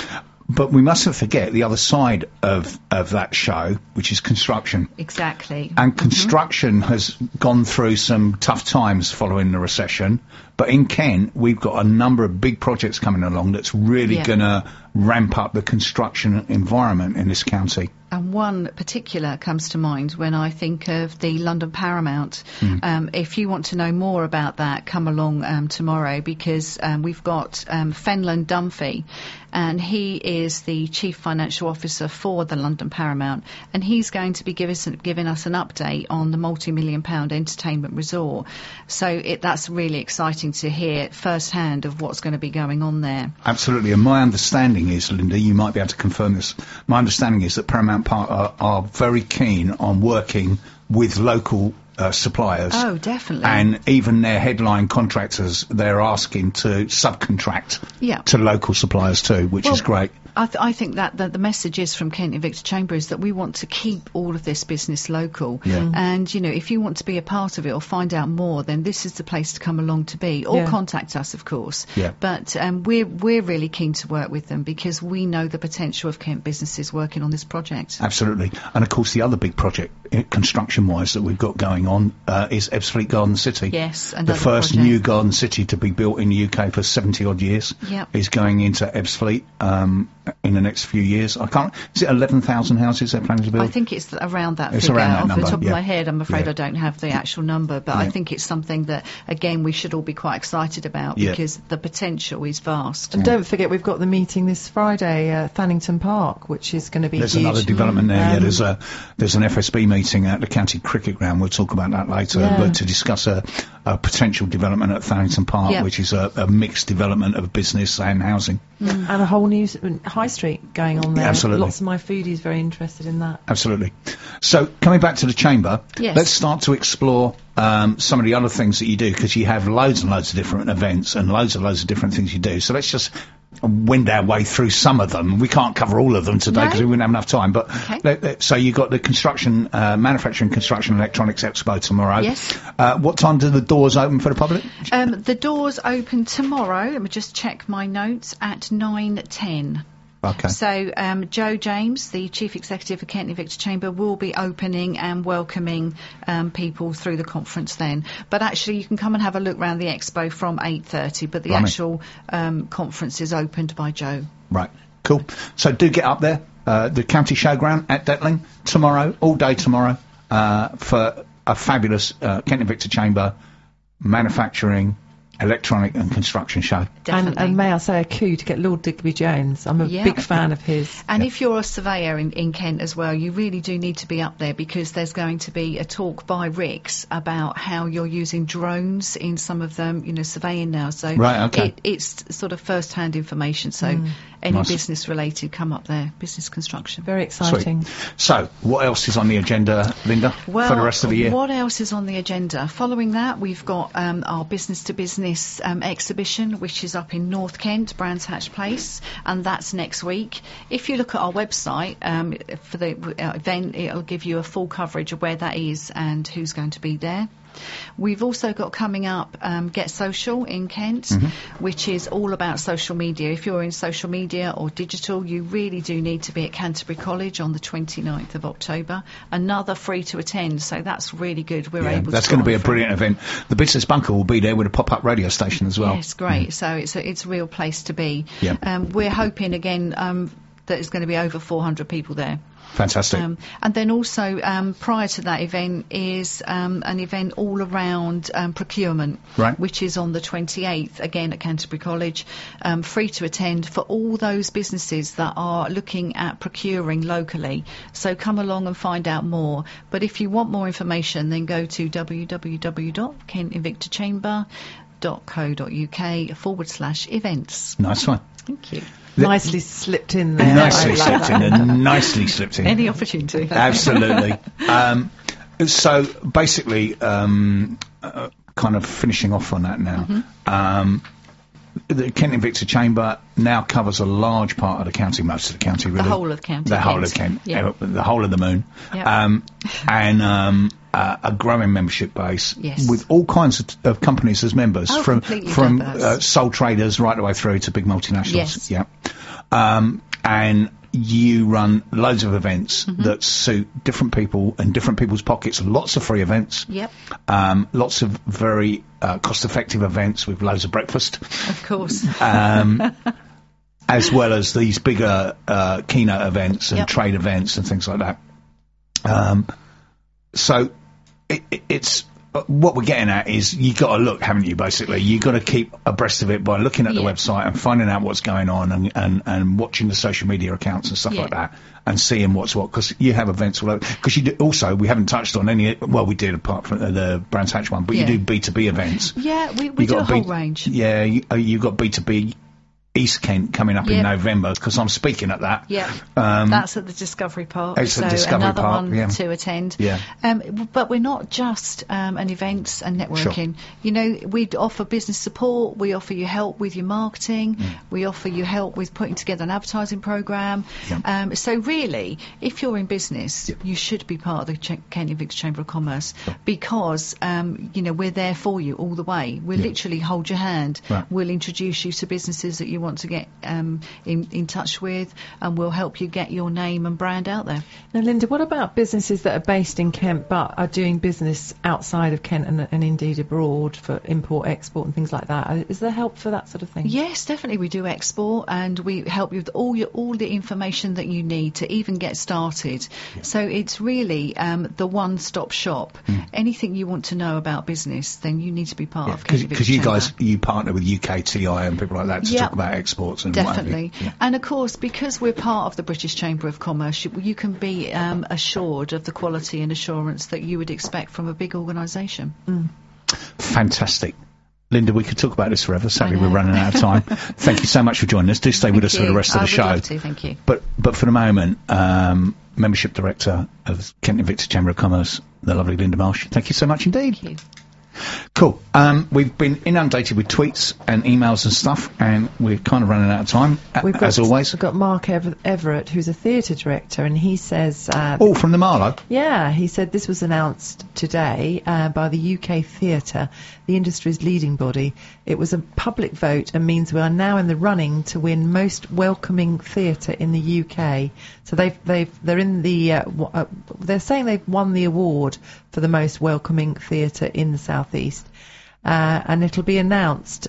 But we mustn't forget the other side of that show, which is construction. Exactly. And construction has gone through some tough times following the recession. But in Kent, we've got a number of big projects coming along that's really going to ramp up the construction environment in this county. And one particular comes to mind when I think of the London Paramount. If you want to know more about that, come along tomorrow, because we've got Fenlon Dunphy, and he is the Chief Financial Officer for the London Paramount, and he's going to be giving us an update on the multi-million-pound entertainment resort. So that's really exciting to hear firsthand of what's going to be going on there. Absolutely, and my understanding is, Linda, you might be able to confirm this, my understanding is that Paramount Park are very keen on working with local suppliers. Oh, definitely. And even their headline contractors, they're asking to subcontract to local suppliers too, which is great. I think that the message is from Kent Invicta Chamber is that we want to keep all of this business local. And, you know, if you want to be a part of it or find out more, then this is the place to come along to be. Or contact us, of course. But we're really keen to work with them because we know the potential of Kent businesses working on this project. Absolutely. And, of course, the other big project, construction-wise, that we've got going on is Ebbsfleet Garden City. Yes, the first new garden city to be built in the UK for 70-odd years is going into Ebbsfleet in the next few years. Is it 11,000 houses they're planning to build? I think it's around that it's figure. Around that Off number, the top of my head, I'm afraid I don't have the actual number, but I think it's something that, again, we should all be quite excited about because the potential is vast. And don't forget, we've got the meeting this Friday at Thannington Park, which is going to be There's huge. another development there. There's an FSB meeting at the county cricket ground. We'll talk about that later, but to discuss a potential development at Thannington Park, which is a mixed development of business and housing. And a whole new high street going on there. Absolutely. Lots of my foodies very interested in that. Absolutely. So, coming back to the chamber, Yes. let's start to explore some of the other things that you do, because you have loads and loads of different events and loads of different things you do. So let's just wind our way through some of them. We can't cover all of them today because we wouldn't have enough time. But so you've got the construction, manufacturing, construction, electronics expo tomorrow. Yes. What time do the doors open for the public? The doors open tomorrow. Let me just check my notes at 9:10. Okay. So Joe James, the Chief Executive of Kent Invicta Chamber, will be opening and welcoming people through the conference then. But actually, you can come and have a look around the expo from 8:30. But the actual conference is opened by Joe. Right. Cool. So do get up there. The county showground at Detling tomorrow, all day tomorrow, for a fabulous Kent Invicta Chamber manufacturing, electronic and construction show. Definitely. And may I say a coup to get Lord Digby Jones. I'm a big fan of his. And if you're a surveyor in Kent as well, you really do need to be up there, because there's going to be a talk by Rix about how you're using drones in some of them, surveying now. So it's sort of first-hand information. So any business related, come up there. Business construction. Very exciting. Sweet. So what else is on the agenda, Linda, for the rest of the year? What else is on the agenda? Following that, we've got our business-to-business exhibition, which is up in North Kent, Brands Hatch Place, and that's next week. If you look at our website for the event, it'll give you a full coverage of where that is and who's going to be there. We've also got coming up Get Social in Kent, which is all about social media. If you're in social media or digital, you really do need to be at Canterbury College on the 29th of October. Another free to attend, so that's really good. We're able that's to going to be a brilliant event. The Business Bunker will be there with a pop-up radio station as well. Yes, great. So it's a real place to be. We're hoping again that it's going to be over 400 people there. Fantastic. And then also prior to that event is an event all around procurement, which is on the 28th, again at Canterbury College, free to attend for all those businesses that are looking at procuring locally. So come along and find out more. But if you want more information, then go to www.kentinvictaChamber.co.uk/events. Nice one. Thank you. Nicely slipped in there. Nicely slipped in. Any opportunity. Absolutely. So basically, kind of finishing off on that now. the Kent Invicta Chamber now covers a large part of the county, most of the county, really. The whole of county. The whole of Kent. Yeah. The whole of the moon. Yep. And a growing membership base Yes. with all kinds of companies as members, Oh, from completely diverse. sole traders right the way through to big multinationals. Yes. Yeah. And you run loads of events that suit different people and different people's pockets. Lots of free events. Yep, Lots of very cost-effective events with loads of breakfast. of course. As well as these bigger keynote events and Yep. trade events and things like that. So it's what we're getting at is you got to look, haven't you? Basically, you got to keep abreast of it by looking at the Yeah. website and finding out what's going on and watching the social media accounts and stuff Yeah. like that and seeing what's what, because you have events all over. Because you do, also, we haven't touched on any. Well, we did apart from the Brands Hatch one, but Yeah. you do B2B events. Yeah, we You do a got whole B- range. Yeah, you've got B2B East Kent coming up in Yep. November because I'm speaking at that. Yeah, that's at the Discovery Park. It's so at Discovery another Park, one yeah. to attend. Yeah. But we're not just an events and networking. You know, we offer business support. We offer you help with your marketing. We offer you help with putting together an advertising program. Yeah. So really, if you're in business, you should be part of the Kent Invicta Chamber of Commerce because you know, we're there for you all the way. We'll literally hold your hand. Right. We'll introduce you to businesses that you want to get in touch with, and we'll help you get your name and brand out there. Now, Linda, what about businesses that are based in Kent but are doing business outside of Kent and indeed abroad for import, export and things like that? Is there help for that sort of thing? Yes, definitely. We do export, and we help you with all the information that you need to even get started. So it's really the one-stop shop. Anything you want to know about business, then you need to be part of Kent Invicta Because you Chamber. guys, you partner with UKTI and people like that to Yep. talk about exports and what have you. Definitely. And of course, because we're part of the British Chamber of Commerce, you can be assured of the quality and assurance that you would expect from a big organisation. Fantastic. Linda, we could talk about this forever. Sadly, I know. we're running out of time. Thank you so much for joining us. Do stay with us for the rest of the I show. would love to, thank you. But for the moment, Membership Director of Kent Invicta Chamber of Commerce, the lovely Linda Marsh. Thank you so much indeed. Thank you. Cool. We've been inundated with tweets and emails and stuff, and we're kind of running out of time, as always. We've got Mark Everett, who's a theatre director, and he says... Oh, from the Marlow. Yeah, he said this was announced today by the UK Theatre, the industry's leading body. It was a public vote and means we are now in the running to win most welcoming theatre in the UK. So they're in the they're saying they've won the award for the most welcoming theatre in the southeast, and it'll be announced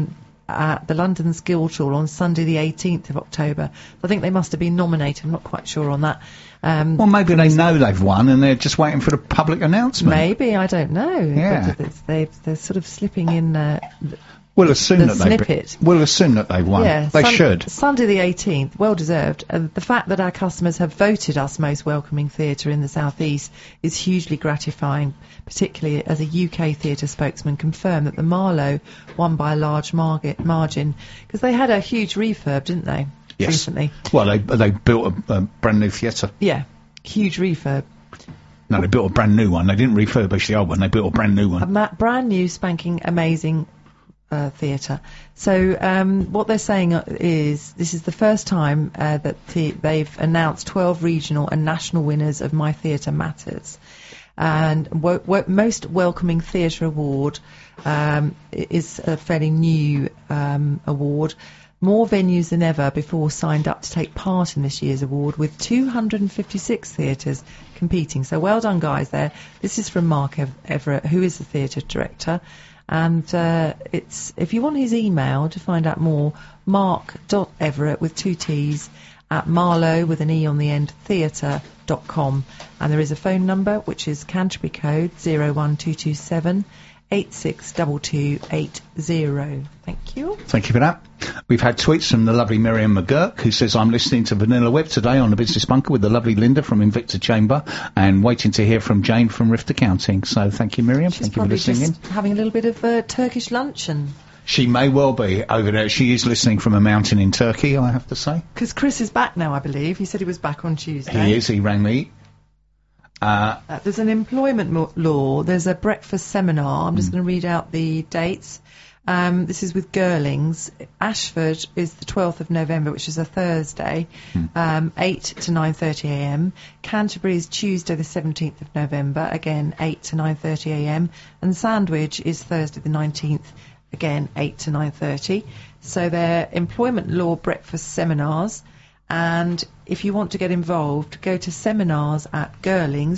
at the London's Guildhall on Sunday the 18th of October. I think they must have been nominated. I'm not quite sure on that. Well, maybe they know they've won and they're just waiting for the public announcement. Maybe, I don't know. Yeah. But they're sort of slipping in. We'll assume the that snippet. We'll assume that they've won. Yeah, They should. Sunday the 18th, well deserved. The fact that our customers have voted us most welcoming theatre in the South East is hugely gratifying, particularly as a UK theatre spokesman confirmed that the Marlow won by a large margin, because they had a huge refurb, didn't they, Yes. recently? Well, they built a brand new theatre. Yeah, huge refurb. No, they built a brand new one. They didn't refurbish the old one. They built a brand new one. A brand new, spanking, amazing theatre. So what they're saying is this is the first time that they've announced 12 regional and national winners of My Theatre Matters. And most welcoming theatre award is a fairly new award. More venues than ever before signed up to take part in this year's award, with 256 theatres competing. So well done, guys, there. This is from Mark Everett, who is the theatre director. And it's, if you want his email to find out more, mark.everett with 2 T's at Marlow with an E on the end, theatre.com. And there is a phone number, which is Canterbury code 01227 862280. Thank you. Thank you for that. We've had tweets from the lovely Miriam McGurk, who says, I'm listening to Vanilla Web today on the Business Bunker with the lovely Linda from Invicta Chamber, and waiting to hear from Jane from Rift Accounting. So thank you, Miriam. She's Thank you for probably listening in. just having a little bit of Turkish luncheon. She may well be over there. She is listening from a mountain in Turkey, I have to say. Because Chris is back now, I believe. He said he was back on Tuesday. He is. He rang me. There's an employment law. There's a breakfast seminar. I'm just going to read out the dates. This is with Girlings. Ashford is the 12th of November, which is a Thursday, 8 to 9:30 a.m. Canterbury is Tuesday, the 17th of November, again 8 to 9:30 a.m. And Sandwich is Thursday, the 19th, again 8 to 9:30. So they're employment law breakfast seminars. And if you want to get involved, go to seminars at Girlings,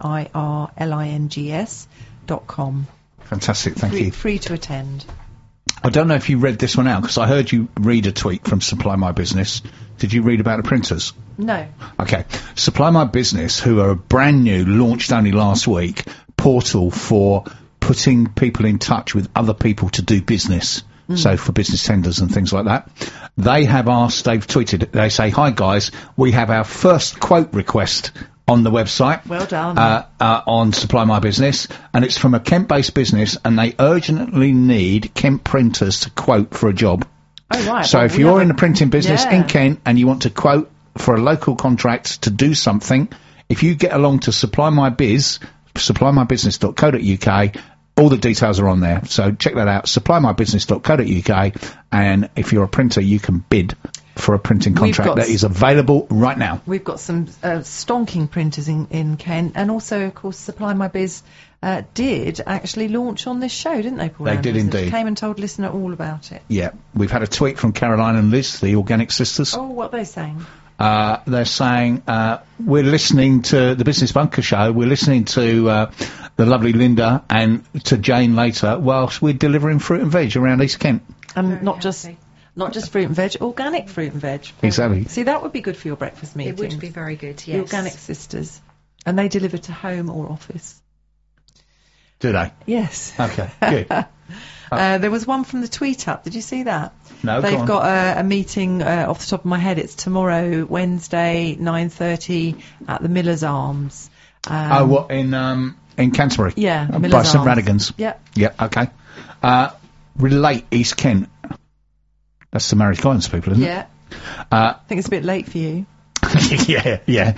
GIRLINGS.com. Fantastic, thank you. Free to attend. I don't know if you read this one out, because I heard you read a tweet from Supply My Business. Did you read about the printers? No. Okay. Supply My Business, who are a brand new, launched only last week, portal for putting people in touch with other people to do business. So for business tenders and things like that. They've tweeted, they say, "Hi guys, we have our first quote request on the website." Well done. On Supply My Business, and it's from a Kent-based business, and they urgently need Kent printers to quote for a job. Oh, right. So well, if you're in the printing business Yeah. in Kent and you want to quote for a local contract to do something, if you get along to Supply My Biz, supplyMybusiness.co.uk, all the details are on there. So check that out, supplyMybusiness.co.uk, and if you're a printer, you can bid for a printing contract that is available right now. We've got some stonking printers in Kent, and also, of course, Supply My Biz did actually launch on this show, didn't they, Paul? They did Andrews? indeed. Came and told listener all about it. Yeah, we've had a tweet from Caroline and Liz, the Organic Sisters. Oh, what are they saying? They're saying, we're listening to the Business Bunker show, we're listening to the lovely Linda and to Jane later, whilst we're delivering fruit and veg around East Kent. And Very not just fruit and veg, organic fruit and veg. Exactly. See, that would be good for your breakfast meeting. It would be very good, The yes. Organic Sisters. And they deliver to home or office. Do they? Yes. Okay, good. There was one from the Tweet Up. Did you see that? No, go They've on. got a meeting off the top of my head. It's tomorrow, Wednesday, 9:30 at the Miller's Arms. What, in Canterbury? Yeah, By Miller's St Arms. Radigan's? Yep. Yeah, okay. Relate East Kent. That's the Mary Collins people, isn't Yeah. I think it's a bit late for you. it? yeah.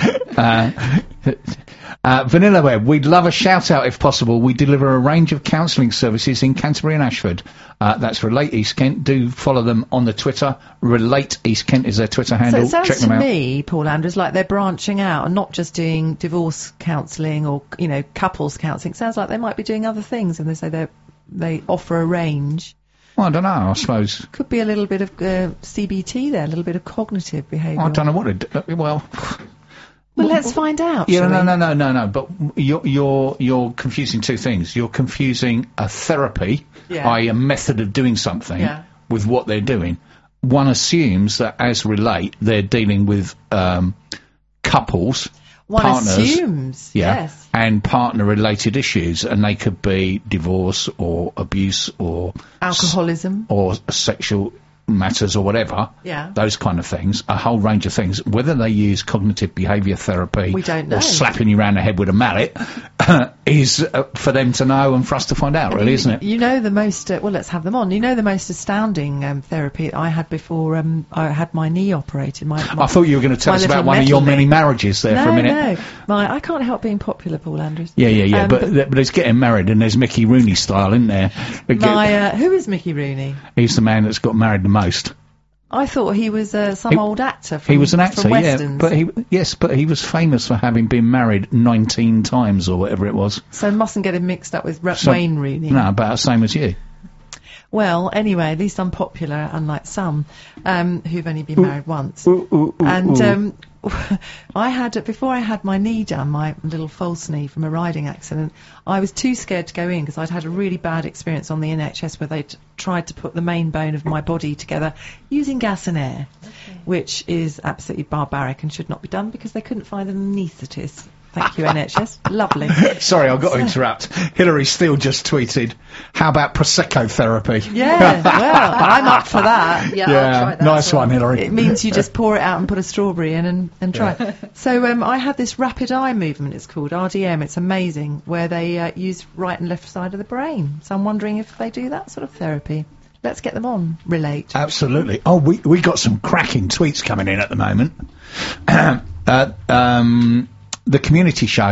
Vanilla Web, we'd love a shout out if possible. We deliver a range of counselling services in Canterbury and Ashford. That's Relate East Kent. Do follow them on the Twitter. Relate East Kent is their Twitter So handle. it sounds Check to them out. me, Paul Andrews, like they're branching out and not just doing divorce counselling or, couples counselling. It sounds like they might be doing other things, and they say they offer a range. Well, I don't know, I suppose. Could be a little bit of CBT there, a little bit of cognitive behaviour. I don't know what it... Well... Well, let's find out. Yeah, shall we? no. But you're confusing two things. You're confusing a therapy, Yeah. i.e. a method of doing something, Yeah. with what they're doing. One assumes that as Relate, they're dealing with couples, One partners, assumes. Yes. and partner-related issues, and they could be divorce or abuse or Alcoholism. or sexual matters or whatever, Yeah. those kind of things, a whole range of things. Whether they use cognitive behaviour therapy We don't know. or slapping you around the head with a mallet is for them to know and for us to find out, really, isn't it? You know the most, well, let's have them on. You know the most astounding therapy I had before I had my knee operated. My I thought you were going to tell my us about little one of your metal many knee. marriages there for a minute. No. I can't help being popular, Paul Andrews. Yeah, but there's getting married and there's Mickey Rooney style, isn't there? Who is Mickey Rooney? He's the man that's got married the most. I thought he was some He- old actor from He was an actor, from yeah, Westerns. but he was famous for having been married 19 times or whatever it was. So mustn't get him mixed up with So- Wayne Rooney. No, about the same as you. Well, anyway, at least I'm popular, unlike some who've only been married once. And before I had my knee done, my little false knee from a riding accident, I was too scared to go in because I'd had a really bad experience on the NHS where they'd tried to put the main bone of my body together using gas and air, which is absolutely barbaric and should not be done because they couldn't find an anaesthetist. Thank you, NHS. Lovely. Sorry, I've got to interrupt. Hillary Steele just tweeted, how about Prosecco therapy? Yeah, well, I'm up for that. Yeah, I'll try that nice as well. one, Hillary. It means you just pour it out and put a strawberry in and try. So I had this rapid eye movement, it's called RDM. It's amazing, where they use right and left side of the brain. So I'm wondering if they do that sort of therapy. Let's get them on. Relate. Absolutely. Oh, we got some cracking tweets coming in at the moment. The community show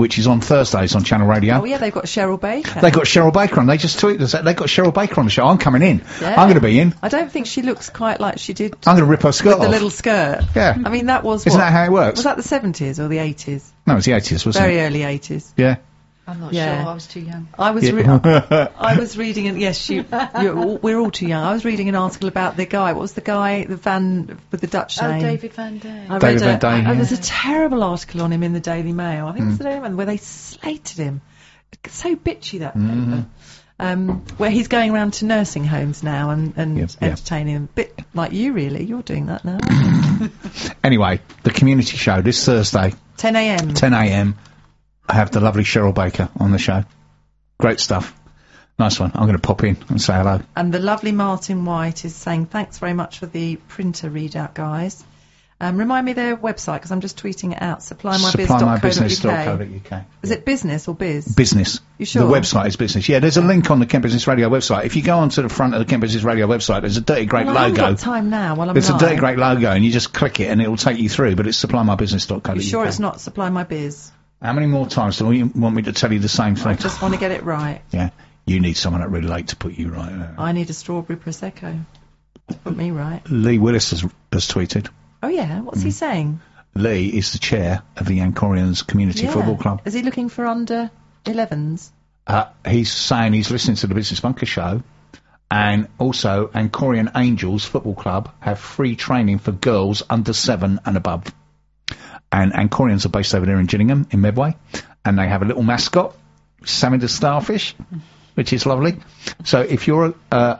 which is on Thursdays on Channel Radio. Oh yeah, they've got Cheryl Baker. They got Cheryl Baker on. They just tweeted us. They got Cheryl Baker on the show. I'm coming in. Yeah. I'm going to be in. I don't think she looks quite like she did I'm going to rip her skirt with the off. little skirt. Yeah. I mean, that was Isn't what? that how it works? Was that the 70s or the 80s? No, it was the 80s, wasn't Very it? early 80s. Yeah. I'm not Yeah. sure. I was too young. I was Yeah. I was reading, and yes, we're all too young. I was reading an article about the guy. What was the guy, the van with the Dutch name? David Van Dijk. I David read Van Dijk, There yeah. was a terrible article on him in the Daily Mail. I think it was the Daily Mail, where they slated him. So bitchy, that paper. Where he's going around to nursing homes now and Yeah. entertaining them. Bit like you, really. You're doing that now. Anyway, the community show this Thursday, 10 a.m. 10 a.m. I have the lovely Cheryl Baker on the show. Great stuff. Nice one. I'm going to pop in and say hello. And the lovely Martin White is saying, thanks very much for the printer readout, guys. Remind me their website, because I'm just tweeting it out. SupplyMyBiz.co.uk. SupplyMyBusiness.co.uk. Is it business or biz? Business. You sure? The website is business. Yeah, there's a link on the Kent Business Radio website. If you go onto the front of the Kent Business Radio website, there's a dirty great Well, I haven't logo. got time now while I'm There's a live. dirty great logo, and you just click it, and it will take you through. But it's supplyMyBusiness.co.uk. You sure it's not Supply My Biz? How many more times do you want me to tell you the same thing? I just want to get it right. Yeah, you need someone that really late to put you right. I need a strawberry prosecco. Put me right. Lee Willis has tweeted. Oh yeah, what's he saying? Lee is the chair of the Ancorians Community Football Club. Is he looking for under 11s? He's saying he's listening to the Business Bunker show, and also Ancorian Angels Football Club have free training for girls under 7 and above. And Ancorians are based over there in Gillingham, in Medway, and they have a little mascot, Sammy the Starfish, which is lovely. So if you're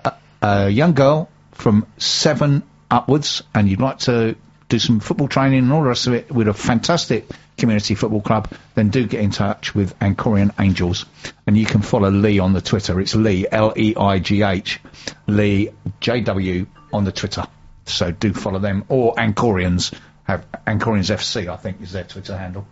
a young girl from 7 upwards and you'd like to do some football training and all the rest of it with a fantastic community football club, then do get in touch with Ancorian Angels. And you can follow Lee on the Twitter. It's Lee, Leigh, Lee, JW on the Twitter. So do follow them. Or Ancorians. Ancorians FC, I think, is their Twitter handle.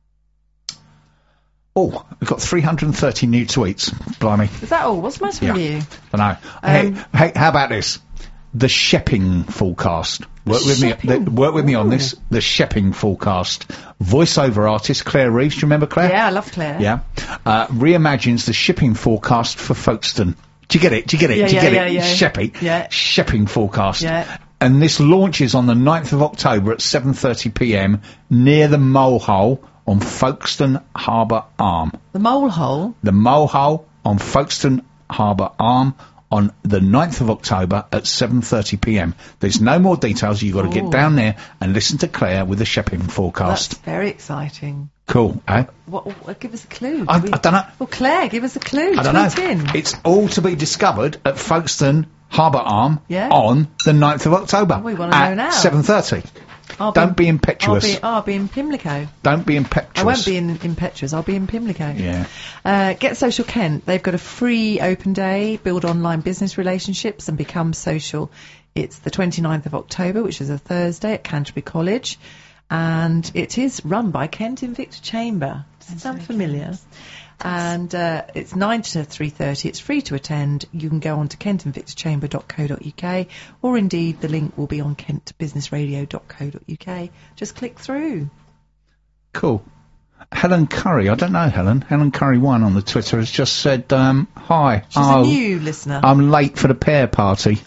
Oh, we've got 330 new tweets. Blimey. Is that all? What's the matter with you? I know. Hey, how about this? The Shepping forecast. Work with me on this. The Shepping forecast. Voiceover artist Claire Reeves. Do you remember Claire? Yeah, I love Claire. Yeah. Reimagines the shipping forecast for Folkestone. Do you get it? Yeah. Shepping. Yeah. Shipping forecast. Yeah. And this launches on the 9th of October at 7:30 p.m. near the Mole Hole on Folkestone Harbour Arm. The Mole Hole? The Mole Hole on Folkestone Harbour Arm on the 9th of October at 7:30 p.m. There's no more details. You've got to get down there and listen to Claire with the shipping forecast. That's very exciting. Cool, eh? What, give us a clue. I don't know. Well, Claire, give us a clue. I don't know. Tweet in. It's all to be discovered at Folkestone Harbour Arm on the 9th of October We wanna know now. at 7:30. Don't be impetuous. I'll be in Pimlico. Don't be impetuous. I won't be in impetuous. I'll be in Pimlico. Yeah. Get Social Kent. They've got a free open day. Build online business relationships and become social. It's the 29th of October, which is a Thursday at Canterbury College. And it is run by Kent Invicta Chamber. Does it sound familiar? And it's 9 to 3:30. It's free to attend. You can go on to kentinvictachamber.co.uk, or indeed the link will be on kentbusinessradio.co.uk. Just click through. Cool. Helen Curry, I don't know Helen. Helen Curry 1 on the Twitter has just said, hi. She's a new listener. I'm late for the pear party.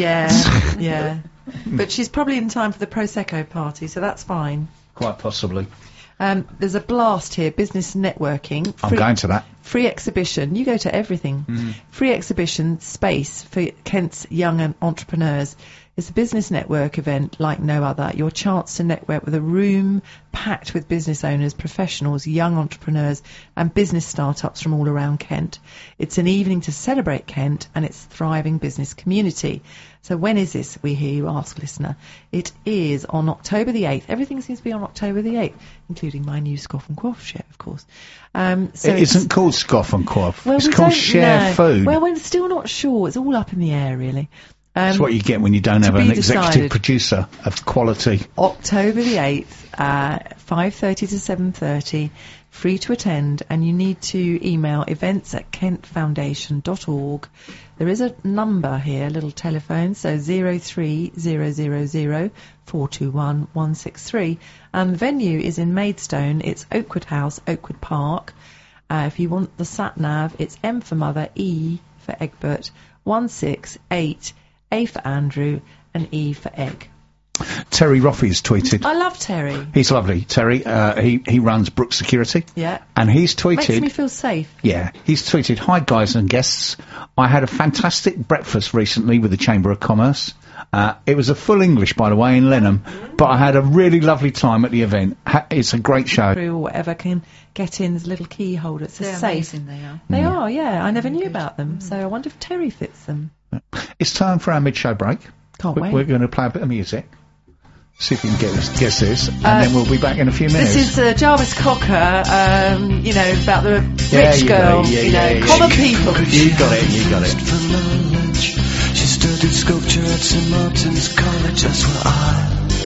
Yeah. But she's probably in time for the Prosecco party, so that's fine. Quite possibly. There's a blast here, business networking. I'm going to that. Free exhibition. You go to everything. Free exhibition space for Kent's young entrepreneurs. It's a business network event like no other. Your chance to network with a room packed with business owners, professionals, young entrepreneurs and business startups from all around Kent. It's an evening to celebrate Kent and its thriving business community. So when is this, we hear you ask, listener? It is on October the 8th. Everything seems to be on October the 8th, including my new Scoff and Quaff share, of course. So it isn't called Scoff and Quaff. Well, it's we called don't Share know. Food. Well, we're still not sure. It's all up in the air, really. That's what you get when you don't have to an be executive decided. producer of quality. October the 8th, 5:30 to 7:30, free to attend, and you need to email events@kentfoundation.org There is a number here, a little telephone, so 03000 421 163. And the venue is in Maidstone. It's Oakwood House, Oakwood Park. If you want the sat-nav, it's M for Mother, E for Egbert, 168, A for Andrew, and E for Egg. Terry Roffey's tweeted. I love Terry. He's lovely. Terry, he runs Brook Security. Yeah. And he's tweeted. Makes me feel safe. Yeah, he's tweeted, "Hi guys and guests. I had a fantastic breakfast recently with the Chamber of Commerce. It was a full English, by the way, in Lenham, but I had a really lovely time at the event. It's a great show." Or whatever can get in as little key holders. They're It's safe. amazing, they are. They are, yeah. I never knew good. about them, so I wonder if Terry fits them. It's time for our mid-show break. Can't wait. We're going to play a bit of music. See if you can guess this, and then we'll be back in a few minutes. This is Jarvis Cocker, about the Yeah, rich you girl, got it, yeah. common people. You got it. From lunch, she studied sculpture at St. Martin's College. That's where I